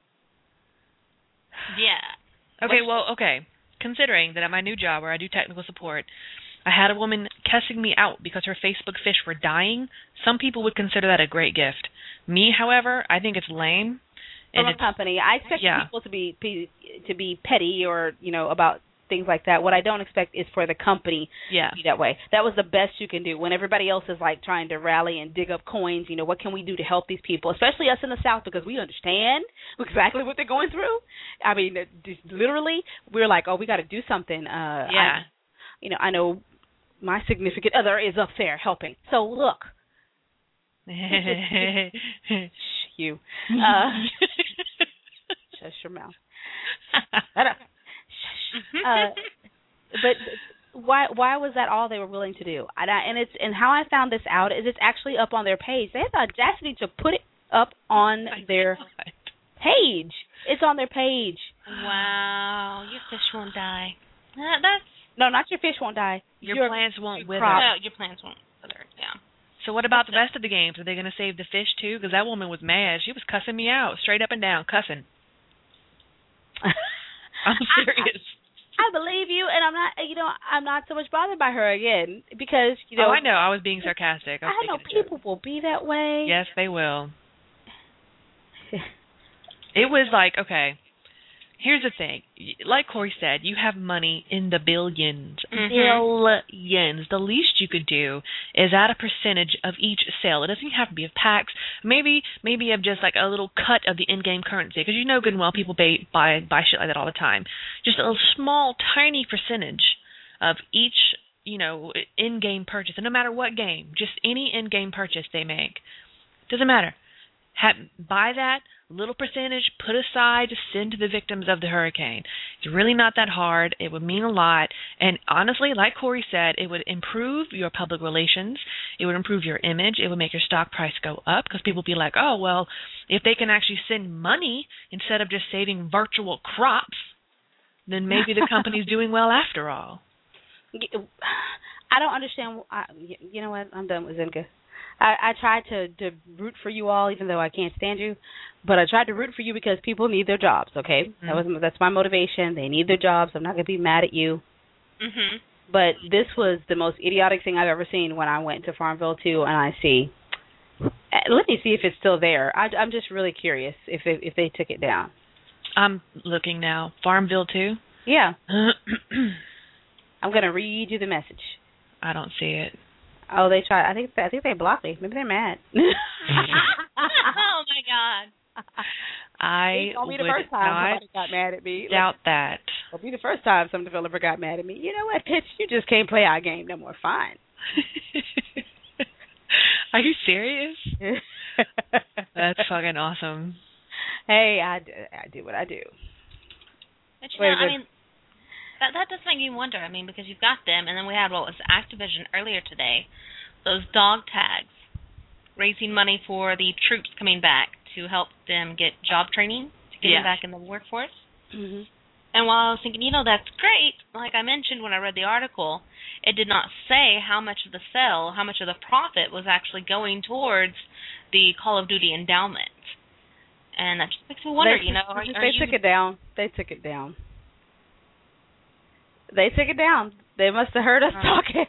Yeah. Okay, well, okay. Considering that at my new job where I do technical support, I had a woman cussing me out because her Facebook fish were dying, some people would consider that a great gift. Me, however, I think it's lame. From And a it's, company, I expect yeah. people to be, be to be petty or you know about things like that. What I don't expect is for the company yeah. to be that way. That was the best you can do when everybody else is like trying to rally and dig up coins. You know, what can we do to help these people, especially us in the South, because we understand exactly what they're going through. I mean, just literally, we're like, oh, we got to do something. Uh, Yeah. I, you know, I know my significant other is up there helping. So look, you, uh, shush your mouth. Shut up. Shush. Uh, but why why was that all they were willing to do? And, I, and it's and how I found this out is it's actually up on their page. They have the audacity to put it up on their page. It's on their page. Wow, your fish won't die. Uh, that's No, not your fish won't die. Your, your plants won't wither. crop. no, your plants won't wither. Yeah. So what about the rest of the games? Are they going to save the fish too? Because that woman was mad. She was cussing me out, straight up and down, cussing. I'm serious. I, I believe you, and I'm not. You know, I'm not so much bothered by her again because you know. Oh, I know. I was being sarcastic. I, was I know making a joke. people will be that way. Yes, they will. It was like, okay, here's the thing. Like Corey said, you have money in the billions. Mhm. Billions. The least you could do is add a percentage of each sale. It doesn't have to be of packs. Maybe maybe of just like a little cut of the in-game currency. Because you know good and well people buy, buy, buy shit like that all the time. Just a little small, tiny percentage of each, you know, in-game purchase. And no matter what game, just any in-game purchase they make. Doesn't matter. Have, buy that little percentage, put aside to send to the victims of the hurricane. It's really not that hard. It would mean a lot. And honestly, like Corey said, it would improve your public relations. It would improve your image. It would make your stock price go up because people would be like, oh, well, if they can actually send money instead of just saving virtual crops, then maybe the company's doing well after all. I don't understand. I, you know what? I'm done with Zynga. I, I tried to, to root for you all, even though I can't stand you. But I tried to root for you because people need their jobs. Okay, mm-hmm. that was that's my motivation. They need their jobs. I'm not gonna be mad at you. Mhm. But this was the most idiotic thing I've ever seen when I went to Farmville two, and I see. Let me see if it's still there. I, I'm just really curious if it, if they took it down. I'm looking now. Farmville two. Yeah. I'm gonna read you the message. I don't see it. Oh, they tried. I think I think they blocked me. Maybe they're mad. Oh my God. I It won't be the would first time not somebody got mad at me. doubt that. It'll be the first time some developer got mad at me. You know what, bitch? You just can't play our game no more. Fine. Are you serious? That's fucking awesome. Hey, I, do, I do what I do. But you Wait, know, I but- mean, that that does make you wonder. I mean, because you've got them, and then we had what was Activision earlier today, those dog tags, raising money for the troops coming back to help them get job training to get Yeah. them back in the workforce. Mm-hmm. And while I was thinking, you know, that's great, like I mentioned when I read the article, it did not say how much of the sale, how much of the profit was actually going towards the Call of Duty endowment. And that just makes me wonder, they, you know, are, they are you... took it down. They took it down. They took it down. They must have heard us Uh, talking.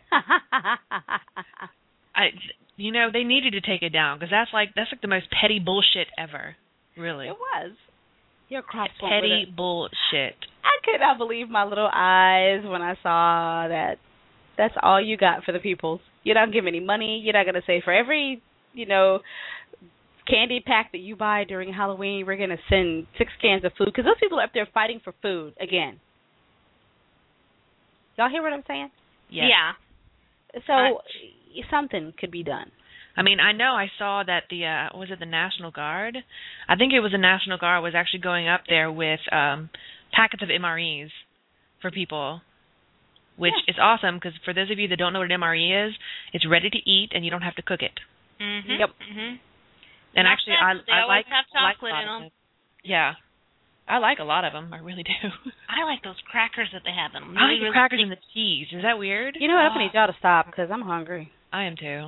I, you know, they needed to take it down because that's like that's like the most petty bullshit ever. Really. It was. Your cross won't Petty wither. bullshit. I could not believe my little eyes when I saw that. That's all you got for the peoples. You don't give any money. You're not going to say for every, you know, candy pack that you buy during Halloween, we're going to send six cans of food. Because those people are up there fighting for food again. Y'all hear what I'm saying? Yes. Yeah. So I- something could be done. I mean, I know I saw that the uh was it the National Guard? I think it was the National Guard was actually going up there with um packets of M R Es for people. which Yeah. is awesome because for those of you that don't know what an M R E is, it's ready to eat and you don't have to cook it. Mhm. Yep. Mhm. And Not actually, bad, I, but they I always like have I like a chocolate lot in of them. it. Yeah, I like a lot of them. I really do. I like those crackers that they have in them. I like Really, the really crackers thick. and the cheese. Is that weird? You know what? I'm gonna Oh. need y'all to stop because I'm hungry. I am too.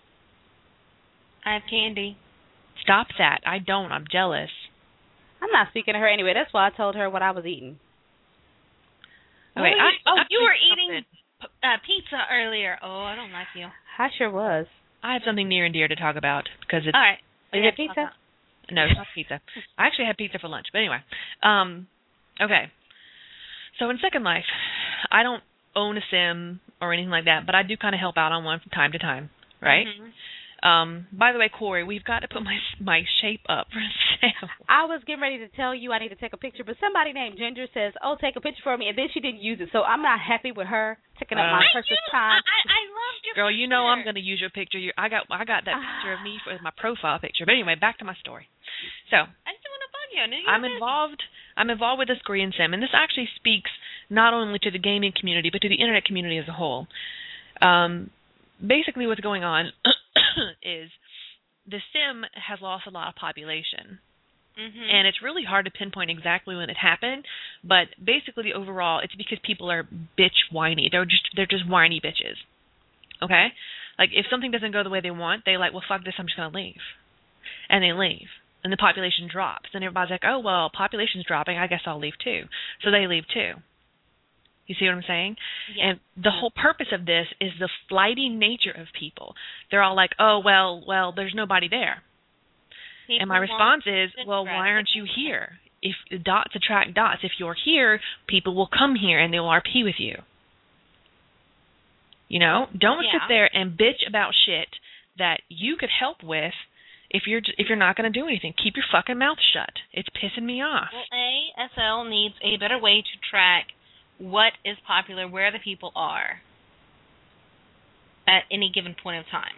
I have candy. Stop that. I don't. I'm jealous. I'm not speaking to her anyway. That's why I told her what I was eating. Oh, wait, oh, I, you, oh, I you were have eating p- uh, pizza earlier. Oh, I don't like you. I sure was. I have something near and dear to talk about because it's All right. Is Yeah, it pizza? no, it's not pizza. I actually had pizza for lunch, but anyway. Um, okay. So in Second Life, I don't own a sim or anything like that, but I do kind of help out on one from time to time, right? Mhm. Um, by the way, Corey, we've got to put my my shape up for sale. I was getting ready to tell you I need to take a picture, but somebody named Ginger says, "Oh, take a picture for me," and then she didn't use it, so I'm not happy with her taking up Uh, my I precious do. time. I, I loved your Girl, you know I'm picture. going to use your picture. You, I got I got that picture of me as my profile picture. But anyway, back to my story. So I just want to bug you. I knew you I'm were busy. involved. I'm involved with this Korean sim, and this actually speaks not only to the gaming community but to the internet community as a whole. Um, basically, what's going on is the sim has lost a lot of population, Mhm. and it's really hard to pinpoint exactly when it happened. But basically, overall, it's because people are bitch whiny. They're just they're just whiny bitches. Okay, like if something doesn't go the way they want, they like, well, fuck this, I'm just gonna leave, and they leave. And the population drops. And everybody's like, oh, well, population's dropping. I guess I'll leave too. So they leave too. You see what I'm saying? Yeah. And the whole purpose of this is the flighty nature of people. They're all like, oh, well, well, there's nobody there. People and my want response is, good well, why aren't you gratification. here? If dots attract dots, if you're here, people will come here and they will R P with you. You know? Don't Yeah. sit there and bitch about shit that you could help with. If you're if you're not going to do anything, keep your fucking mouth shut. It's pissing me off. Well, A S L needs a better way to track what is popular, where the people are at any given point of time,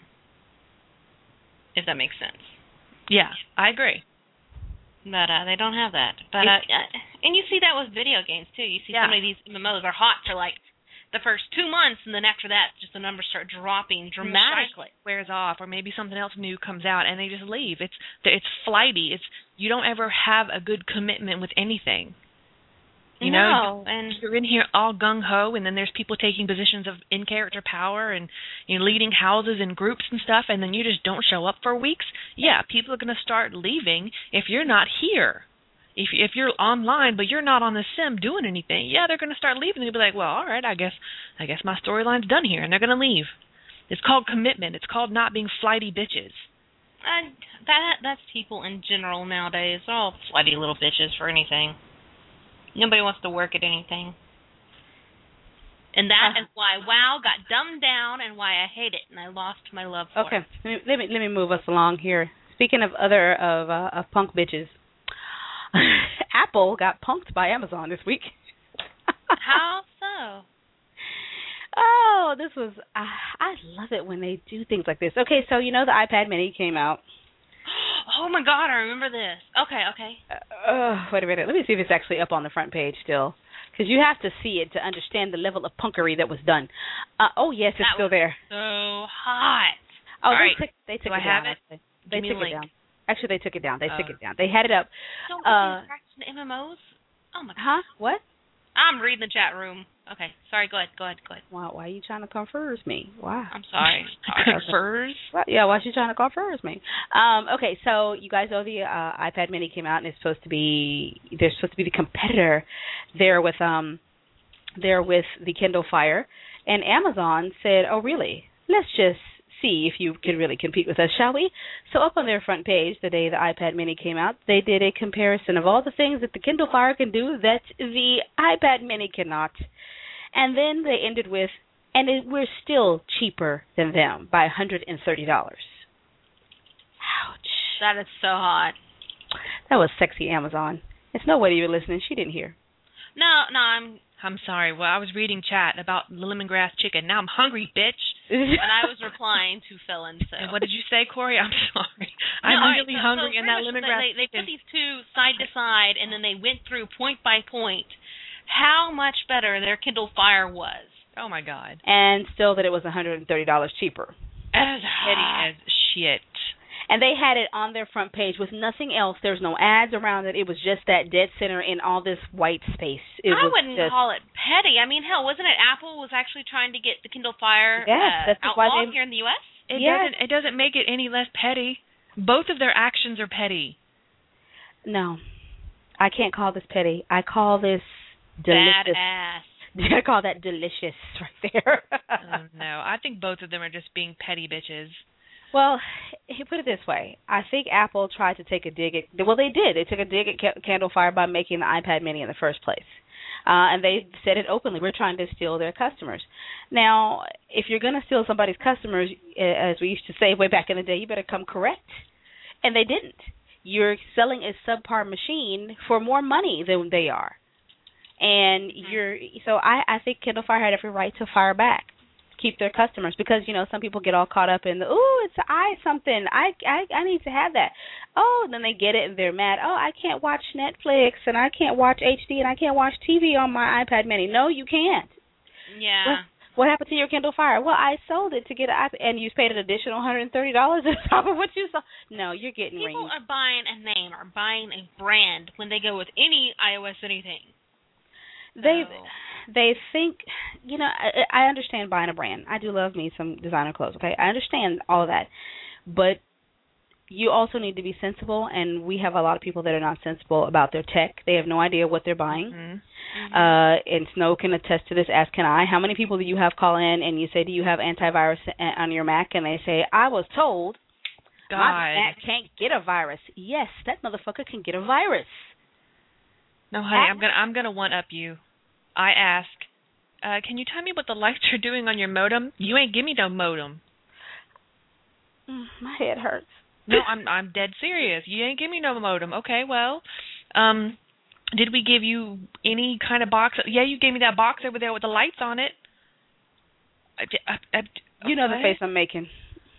if that makes sense. Yeah, I agree. But uh, they don't have that. But uh, uh, and you see that with video games too. You see Yeah. so many of these M M Os are hot for like the first two months, and then after that, just the numbers start dropping dramatically. Wears off, or maybe something else new comes out, and they just leave. It's it's flighty. It's you don't ever have a good commitment with anything. You know, No, and you're in here all gung ho, and then there's people taking positions of in character power and you know leading houses and groups and stuff, and then you just don't show up for weeks. Yeah, people are going to start leaving if you're not here. If if you're online but you're not on the sim doing anything, yeah, they're going to start leaving. They'll be like, well, all right, I guess I guess my storyline's done here, and they're going to leave. It's called commitment. It's called not being flighty bitches. uh, that that's people in general nowadays. They're all flighty little bitches for anything. Nobody wants to work at anything. And that Uh. is why WoW got dumbed down and why I hate it, and I lost my love for Okay, it. let me, let me let me move us along here. Speaking of other of uh, of punk bitches, Apple got punked by Amazon this week. How so? Oh, this was uh, I love it when they do things like this. Okay, so you know the iPad Mini came out. Oh my God, I remember this. Okay, okay. Uh, uh, wait a minute, let me see if it's actually up on the front page still, because you have to see it to understand the level of punkery that was done. Uh, oh yes, it's That still was there. So hot. Oh, All they right. took they took Do it I have down. it? Actually. They Give me took a it link. down. Actually, they took it down. They took Oh. it down. They had it up. Don't Uh, get distracted in M M Os. Oh my God. Huh? What? I'm reading the chat room. Okay, sorry. Go ahead. Go ahead. Go ahead. Why? Why are you trying to confuse me? Why? I'm sorry. sorry. Confers. Well, yeah, why she trying to confuse me? Um, okay, so you guys know the uh, iPad Mini came out and it's supposed to be they're supposed to be the competitor there with um there with the Kindle Fire, and Amazon said, "Oh, really? Let's just see if you can really compete with us, shall we?" So up on their front page, the day the iPad Mini came out, they did a comparison of all the things that the Kindle Fire can do that the iPad Mini cannot. And then they ended with, and it, we're still cheaper than them by one hundred thirty dollars. Ouch. That is so hot. That was sexy, Amazon. It's no way you were listening. She didn't hear. No, no, I'm. I'm sorry. Well, I was reading chat about lemongrass chicken. Now I'm hungry, bitch. And I was replying to Felon. So. And what did you say, Corey? I'm sorry. No, I'm all right, really so- hungry, so and that pretty much lemongrass They, they chicken. put these two side to side, and then they went through point by point how much better their Kindle Fire was. Oh my God. And still that it was one hundred thirty dollars cheaper. As petty as shit. And they had it on their front page with nothing else. There's no ads around it. It was just that dead center in all this white space. It I was wouldn't just, call it petty. I mean, hell, wasn't it Apple was actually trying to get the Kindle Fire yes, uh, that's why outlawed they, here in the U S? It yes. doesn't. It doesn't make it any less petty. Both of their actions are petty. No, I can't call this petty. I call this delicious. Badass. I call that delicious right there. Oh, no, I think both of them are just being petty bitches. Well, he put it this way. I think Apple tried to take a dig at, well, they did. They took a dig at Ca- Kindle Fire by making the iPad mini in the first place. Uh, and they said it openly. We're trying to steal their customers. Now, if you're going to steal somebody's customers, as we used to say way back in the day, you better come correct. And they didn't. You're selling a subpar machine for more money than they are. And you're so I, I think Kindle Fire had every right to fire back. Keep their customers, because you know some people get all caught up in the ooh it's I something I, I I need to have that. Oh, and then they get it and they're mad. Oh, I can't watch Netflix and I can't watch H D and I can't watch T V on my iPad mini. No, you can't. Yeah. What, what happened to your Kindle Fire? Well, I sold it to get an iPad, and you paid an additional one hundred thirty dollars on top of what you sold. No, you're getting People ringed. are buying a name or buying a brand when they go with any iOS anything. They So. they think, you know, I, I understand buying a brand. I do love me some designer clothes, okay? I understand all of that. But you also need to be sensible, and we have a lot of people that are not sensible about their tech. They have no idea what they're buying. Mm-hmm. Uh, and Snow can attest to this, as can I. How many people do you have call in and you say, do you have antivirus on your Mac? And they say, I was told God. my Mac can't get a virus. Yes, that motherfucker can get a virus. No, honey, I'm gonna I'm gonna one up you. I ask, uh, can you tell me what the lights are doing on your modem? You ain't give me no modem. Mm, my head hurts. No, I'm I'm dead serious. You ain't give me no modem. Okay, well, um, did we give you any kind of box? Yeah, you gave me that box over there with the lights on it. I, I, I, You know the what? face I'm making.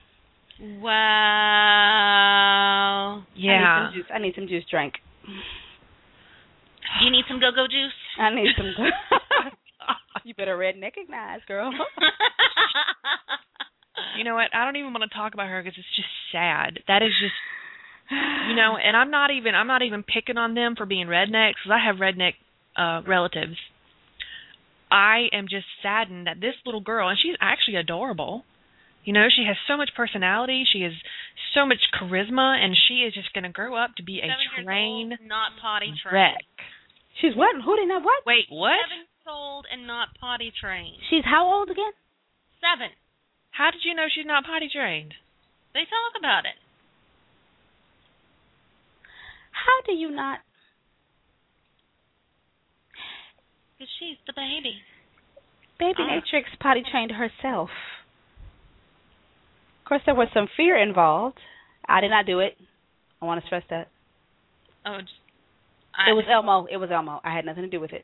Wow. Yeah. I need some juice. I need some juice drink. Do you need some go-go juice? I need some. You better recognize, girl. You know what? I don't even want to talk about her because it's just sad. That is just, you know, and I'm not even I'm not even picking on them for being rednecks, because I have redneck uh, relatives. I am just saddened that this little girl, and she's actually adorable. You know, she has so much personality. She has so much charisma, and she is just going to grow up to be a Seven train years old, not potty trained. wreck. She's what? Who didn't have what? Wait, what? Seven years old and not potty trained. She's how old again? Seven. How did you know she's not potty trained? They talk about it. How do you not? Because she's the baby. Baby Ah. Natrix potty trained herself. Of course, there was some fear involved. I did not do it. I want to stress that. Oh, just, I, It was Elmo. It was Elmo. I had nothing to do with it.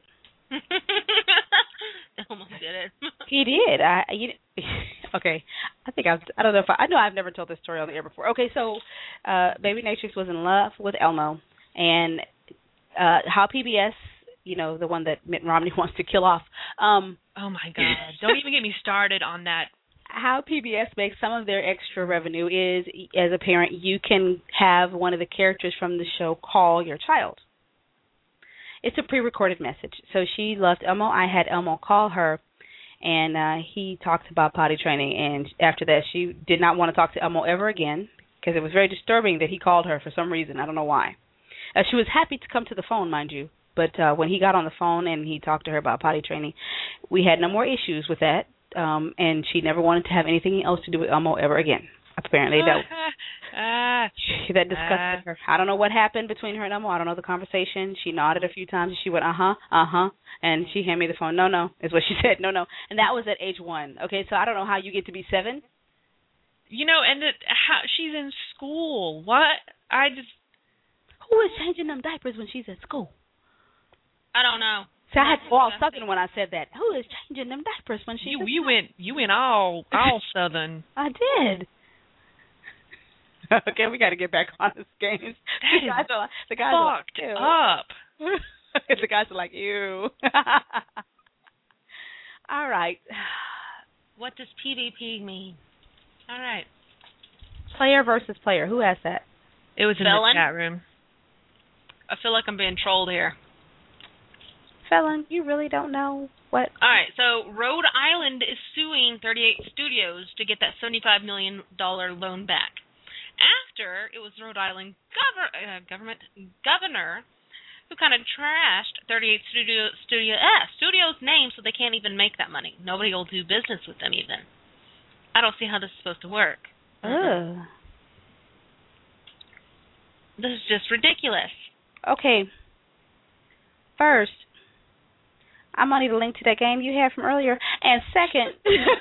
Elmo did it. He did. I. You, okay. I think I've. I don't know if I. I know I've never told this story on the air before. Okay, so, uh, Baby Natrix was in love with Elmo, and uh, how P B S, you know, the one that Mitt Romney wants to kill off. Um, Oh, my God. Don't even get me started on that. How P B S makes some of their extra revenue is, as a parent, you can have one of the characters from the show call your child. It's a pre-recorded message. So she loved Elmo. I had Elmo call her, and uh, he talked about potty training. And after that, she did not want to talk to Elmo ever again, because it was very disturbing that he called her for some reason. I don't know why. Uh, she was happy to come to the phone, mind you. But uh, when he got on the phone and he talked to her about potty training, we had no more issues with that. Um, and she never wanted to have anything else to do with Elmo ever again. Apparently, that Ah, that disgusted her. I don't know what happened between her and Elmo. I don't know the conversation. She nodded a few times and she went, uh huh, uh huh, and she handed me the phone. No, no, is what she said. No, no, and that was at age one. Okay, so I don't know how you get to be seven. you know, and it, how she's in school. What? I just. Who is changing them diapers when she's at school? I don't know. See, I had to go all southern when I said that. Who is changing them diapers when she's You at you school? went you went all all southern. I did. Okay, we got to get back on this game. That The is guys are like, the guys are like, fucked ew. up. The guys are like, ew. All right. What does PvP mean? All right. Player versus player. Who asked that? It was in Felon? the chat room. I feel like I'm being trolled here. Felon, you really don't know what? All right, so Rhode Island is suing thirty-eight Studios to get that seventy-five million dollars loan back. After it was Rhode Island gover- uh, government governor who kind of trashed thirty-eight Studio, Studio, uh, Studios' name so they can't even make that money. Nobody will do business with them even. I don't see how this is supposed to work. Ugh. This is just ridiculous. Okay. First, I'm going to need a link to that game you had from earlier. And second,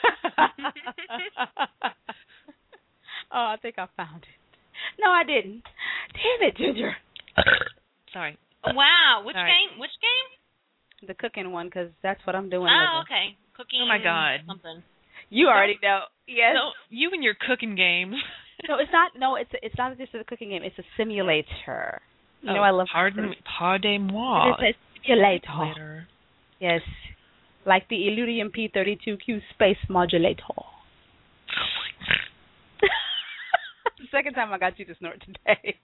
oh, I think I found it. No, I didn't. Damn it, Ginger. Sorry. Wow, which Sorry. game? Which game? The cooking one, because that's what I'm doing. Oh, with it. okay. Cooking. Oh, my God. Something. You already know. Yes. So, you and your cooking games. No, it's not. No, it's it's not just a cooking game. It's a simulator. You oh, know, I love. Pardon me. Pardon-moi. It is a simulator. Later. Yes, like the Illudium P thirty-two Q space modulator. The second time I got you to snort today.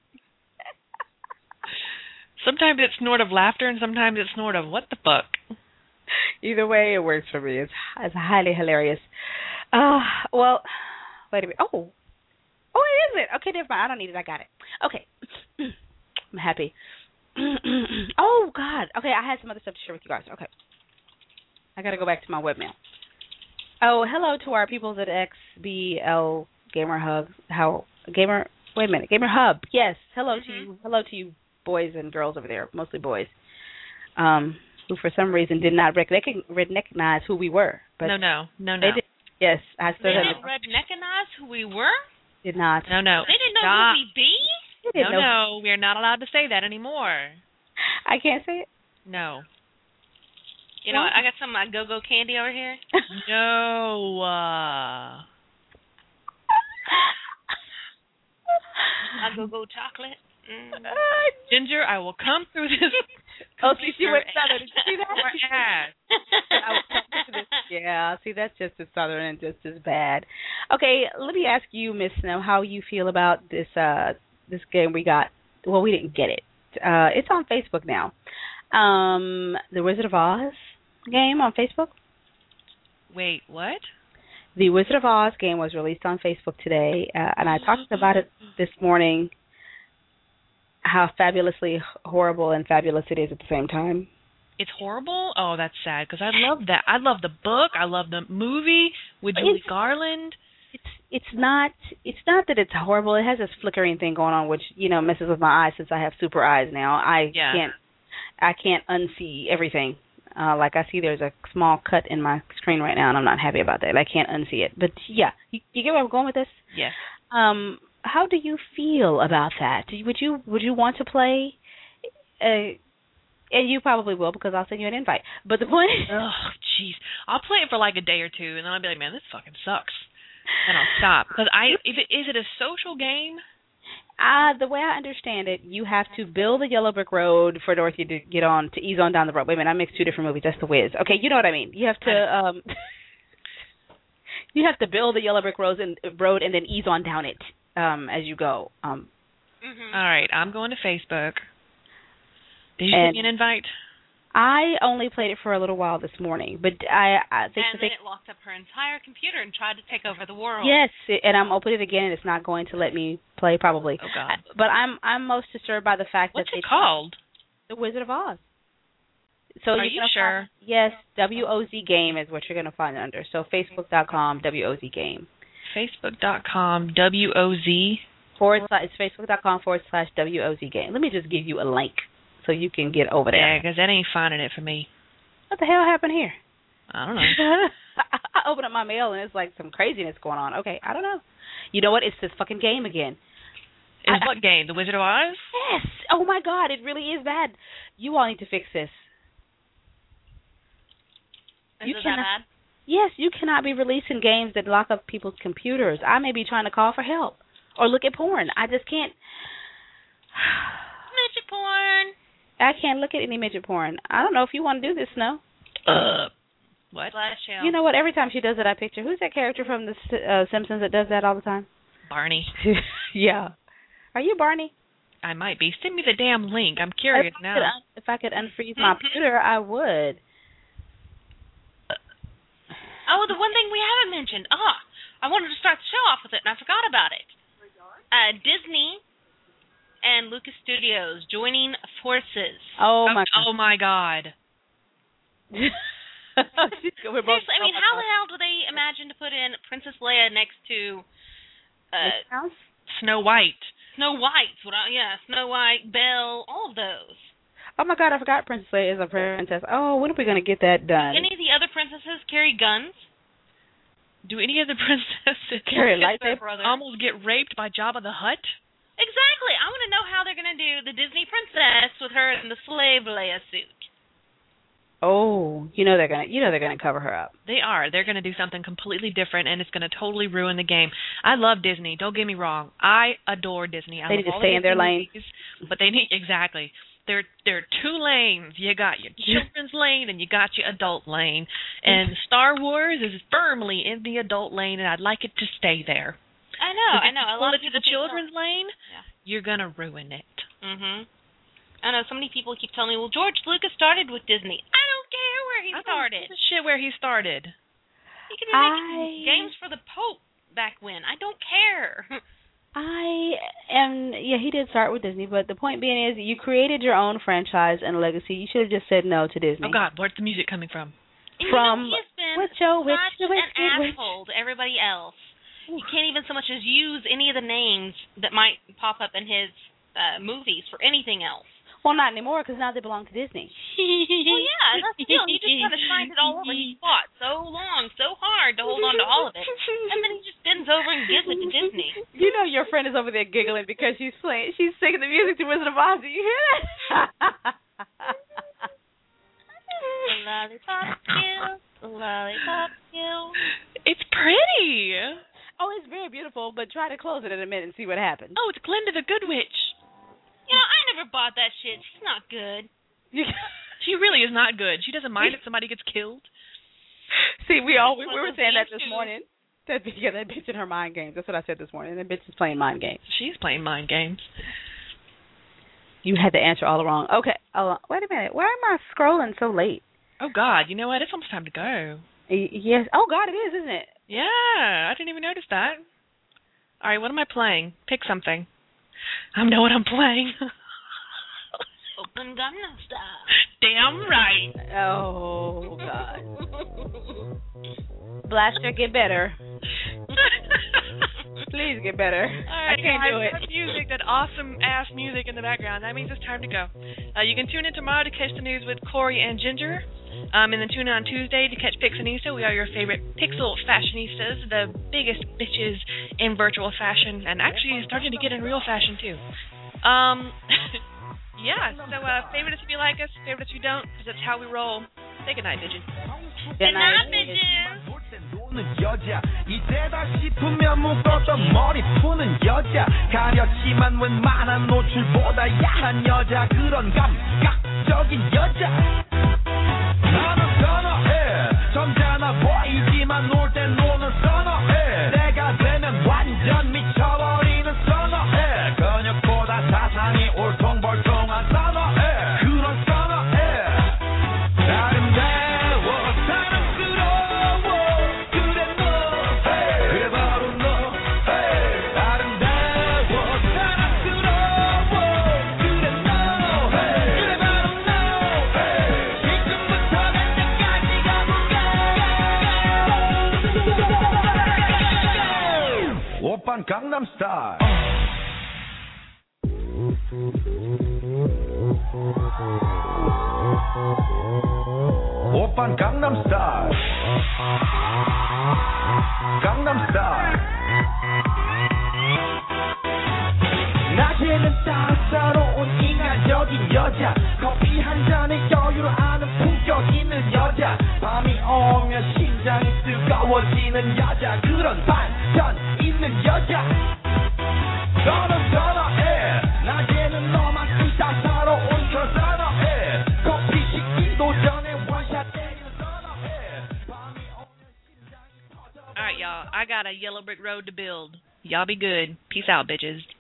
Sometimes it's snort of laughter, and sometimes it's snort of what the fuck. Either way, it works for me. It's it's highly hilarious. Uh, well, wait a minute. Oh, oh, it is it. Okay, never mind. I don't need it. I got it. Okay, I'm happy. Oh God. Okay, I had some other stuff to share with you guys. Okay, I got to go back to my webmail. Oh, hello to our peoples at X B L Gamer Hub. How Gamer? Wait a minute, Gamer Hub. Yes. Hello mm-hmm. to you. Hello to you, boys and girls over there. Mostly boys. Um. Who for some reason did not recognize who we were. But no, no, no, no. They did. Yes, I still They didn't recognize who we were? Did not. No, no. They didn't know Stop. who we be? They didn't No, know. no, we are not allowed to say that anymore. I can't say it? No. You know, I got some of my go-go candy over here. No. Uh... My go-go chocolate. Mm. Ginger, I will come through this. Oh, see, she went southern. Did you see that? Ass. I was talking to this. Yeah, see, that's just as southern and just as bad. Okay, let me ask you, Miss Snow, how you feel about this uh this game we got. Well, we didn't get it. Uh, it's on Facebook now. Um, the Wizard of Oz game on Facebook. Wait, what? The Wizard of Oz game was released on Facebook today, uh, and I talked about it this morning. How fabulously horrible and fabulous it is at the same time. It's horrible? Oh, that's sad, because I love that. I love the book. I love the movie with Julie it's, Garland. It's it's not it's not that it's horrible. It has this flickering thing going on, which, you know, messes with my eyes since I have super eyes now. I yeah. can't I can't unsee everything. Uh, like I see there's a small cut in my screen right now, and I'm not happy about that. I can't unsee it. But, yeah, you, you get where I'm going with this? Yes. Um, how do you feel about that? Would you would you want to play? Uh, and you probably will, because I'll send you an invite. But the point is... Oh, jeez. I'll play it for like a day or two, and then I'll be like, man, this fucking sucks. And I'll stop. Because I, if it, is it a social game? Uh, the way I understand it, you have to build a yellow brick road for Dorothy to get on, to ease on down the road. Wait a minute, I mixed two different movies. That's The Wiz. Okay, you know what I mean. You have to... um. You have to build a yellow brick road and, road and then ease on down it um, as you go. Um, mm-hmm. All right, I'm going to Facebook. Did you send me an invite? I only played it for a little while this morning, but I, I think... And then it locked up her entire computer and tried to take over the world. Yes, and I'm opening it again, and it's not going to let me play, probably. Oh, God. But I'm I'm most disturbed by the fact What's that... What's it called? The Wizard of Oz. So Are you sure? Find, yes, W O Z Game is what you're going to find it under. So Facebook dot com, W O Z Game. Facebook dot com, W O Z? Forward slash, it's Facebook dot com forward slash W O Z Game. Let me just give you a link so you can get over there. Yeah, because that ain't finding it for me. What the hell happened here? I don't know. I open up my mail and it's like some craziness going on. Okay, I don't know. You know what? It's this fucking game again. Is I, what game? The Wizard of Oz? Yes. Oh, my God. It really is bad. You all need to fix this. Is you it cannot, that bad? Yes, you cannot be releasing games that lock up people's computers. I may be trying to call for help or look at porn. I just can't. Midget porn. I can't look at any midget porn. I don't know if you want to do this, no? Uh, What? Glass shell. You know what? Every time she does it, I picture who's that character from the uh, Simpsons that does that all the time? Barney. Yeah. Are you Barney? I might be. Send me the damn link. I'm curious if I now. Could un- if I could unfreeze my computer, I would. Oh, the one thing we haven't mentioned. Ah, I wanted to start the show off with it, and I forgot about it. Uh, Disney and Lucas Studios joining forces. Oh, my Oh, my God. We're both, Seriously, I mean, how the hell do they imagine to put in Princess Leia next to uh, Snow White? Snow White? What I, yeah, Snow White, Belle, all of those. Oh, my God, I forgot Princess Leia is a princess. Oh, when are we going to get that done? Any of the other princesses carry guns? Do any of the princesses carry a lightsaber? almost get raped by Jabba the Hutt? Exactly. I want to know how they're going to do the Disney princess with her in the slave Leia suit. Oh, you know they're gonna, you know they're gonna cover her up. They are. They're going to do something completely different, and it's going to totally ruin the game. I love Disney. Don't get me wrong. I adore Disney. I they love need to all stay the in their Disney lane. movies, but they need exactly. There, there are two lanes. You got your children's lane, and you got your adult lane. And Star Wars is firmly in the adult lane, and I'd like it to stay there. I know. If I know. you A lot pull of it to people the children's keep lane, yeah. you're going to ruin it. Mhm. I know. So many people keep telling me, "Well, George Lucas started with Disney." I don't care where he I don't started. give a shit where he started. He could be making I... games for the Pope back when. I don't care. I am, yeah, he did start with Disney, but the point being is you created your own franchise and legacy. You should have just said no to Disney. Oh, God, where's the music coming from? And From you know, he's been Witch, oh, Witch, such the Witch, an the Witch. asshole to everybody else. You can't even so much as use any of the names that might pop up in his uh, movies for anything else. Well, not anymore, because now they belong to Disney. Well, yeah, that's the deal. He just kind of signed it all over. He fought so long, so hard to hold on to all of it, and then he just bends over and gives it to Disney. You know your friend is over there giggling because she's playing, she's singing the music to Wizard of Oz. Do you hear that? The lollipop kills, the lollipop kills. It's pretty. Oh, it's very beautiful, but try to close it in a minute and see what happens. Oh, it's Glinda the Good Witch. You know, I never bought that shit. She's not good. She really is not good. She doesn't mind if somebody gets killed. See, we all we, we Well, were the saying that games this too. morning. That yeah, that bitch in her mind games. That's what I said this morning. That bitch is playing mind games. She's playing mind games. You had the answer all wrong. Okay. Oh, wait a minute. Why am I scrolling so late? Oh, God, you know what? It's almost time to go. Y- yes. Oh, God, it is, isn't it? Yeah, I didn't even notice that. All right, what am I playing? Pick something. I know what I'm playing. Open Gangnam Style. Damn right. Oh, God. Blaster, get better. Please get better. All right, I can't guys, do it. that music, that awesome-ass music in the background, that means it's time to go. Uh, you can tune in tomorrow to catch the news with Corey and Ginger. Um, and then tune in on Tuesday to catch Pixinista. We are your favorite pixel fashionistas, the biggest bitches in virtual fashion, and actually starting to get in real fashion, too. Um, yeah, so uh, favorite us if you like us, favorite us if you don't, because that's how we roll. Say goodnight, bitches. Good night, bitches. 노는 여자 이때다 싶으면 묶었던 머리 푸는 여자 가렸지만 웬만한 노출보다 야한 여자 그런 감각적인 여자 나는 선어해 점잖아 보이지만 놀 땐 노는 선어해 내가 되면 완전 미쳐버리는 선어해 근육보다 사상이 울퉁불퉁한 선어해 그런 선어해 아름다워 사랑스러워 그래 너 그래 바로 너 아름다워 사랑스러워 그래 너 그래 바로 너 지금부터 갈 때까지 가볼까 오빤 강남스타일 오빤 강남스타일 강남스타일 낮에는 따사로운 인간적인 여자 커피 한 잔에 여유를 아는 품격 있는 여자 밤이 오면 심장이 뜨거워지는 여자 그런 반전 있는 여자 너는 선어해 낮에는 너만큼 따사로운 걸 선어해 커피 식기도 전에 원샷 때리는 선어해 y'all. I got a yellow brick road to build. Y'all be good. Peace out, bitches.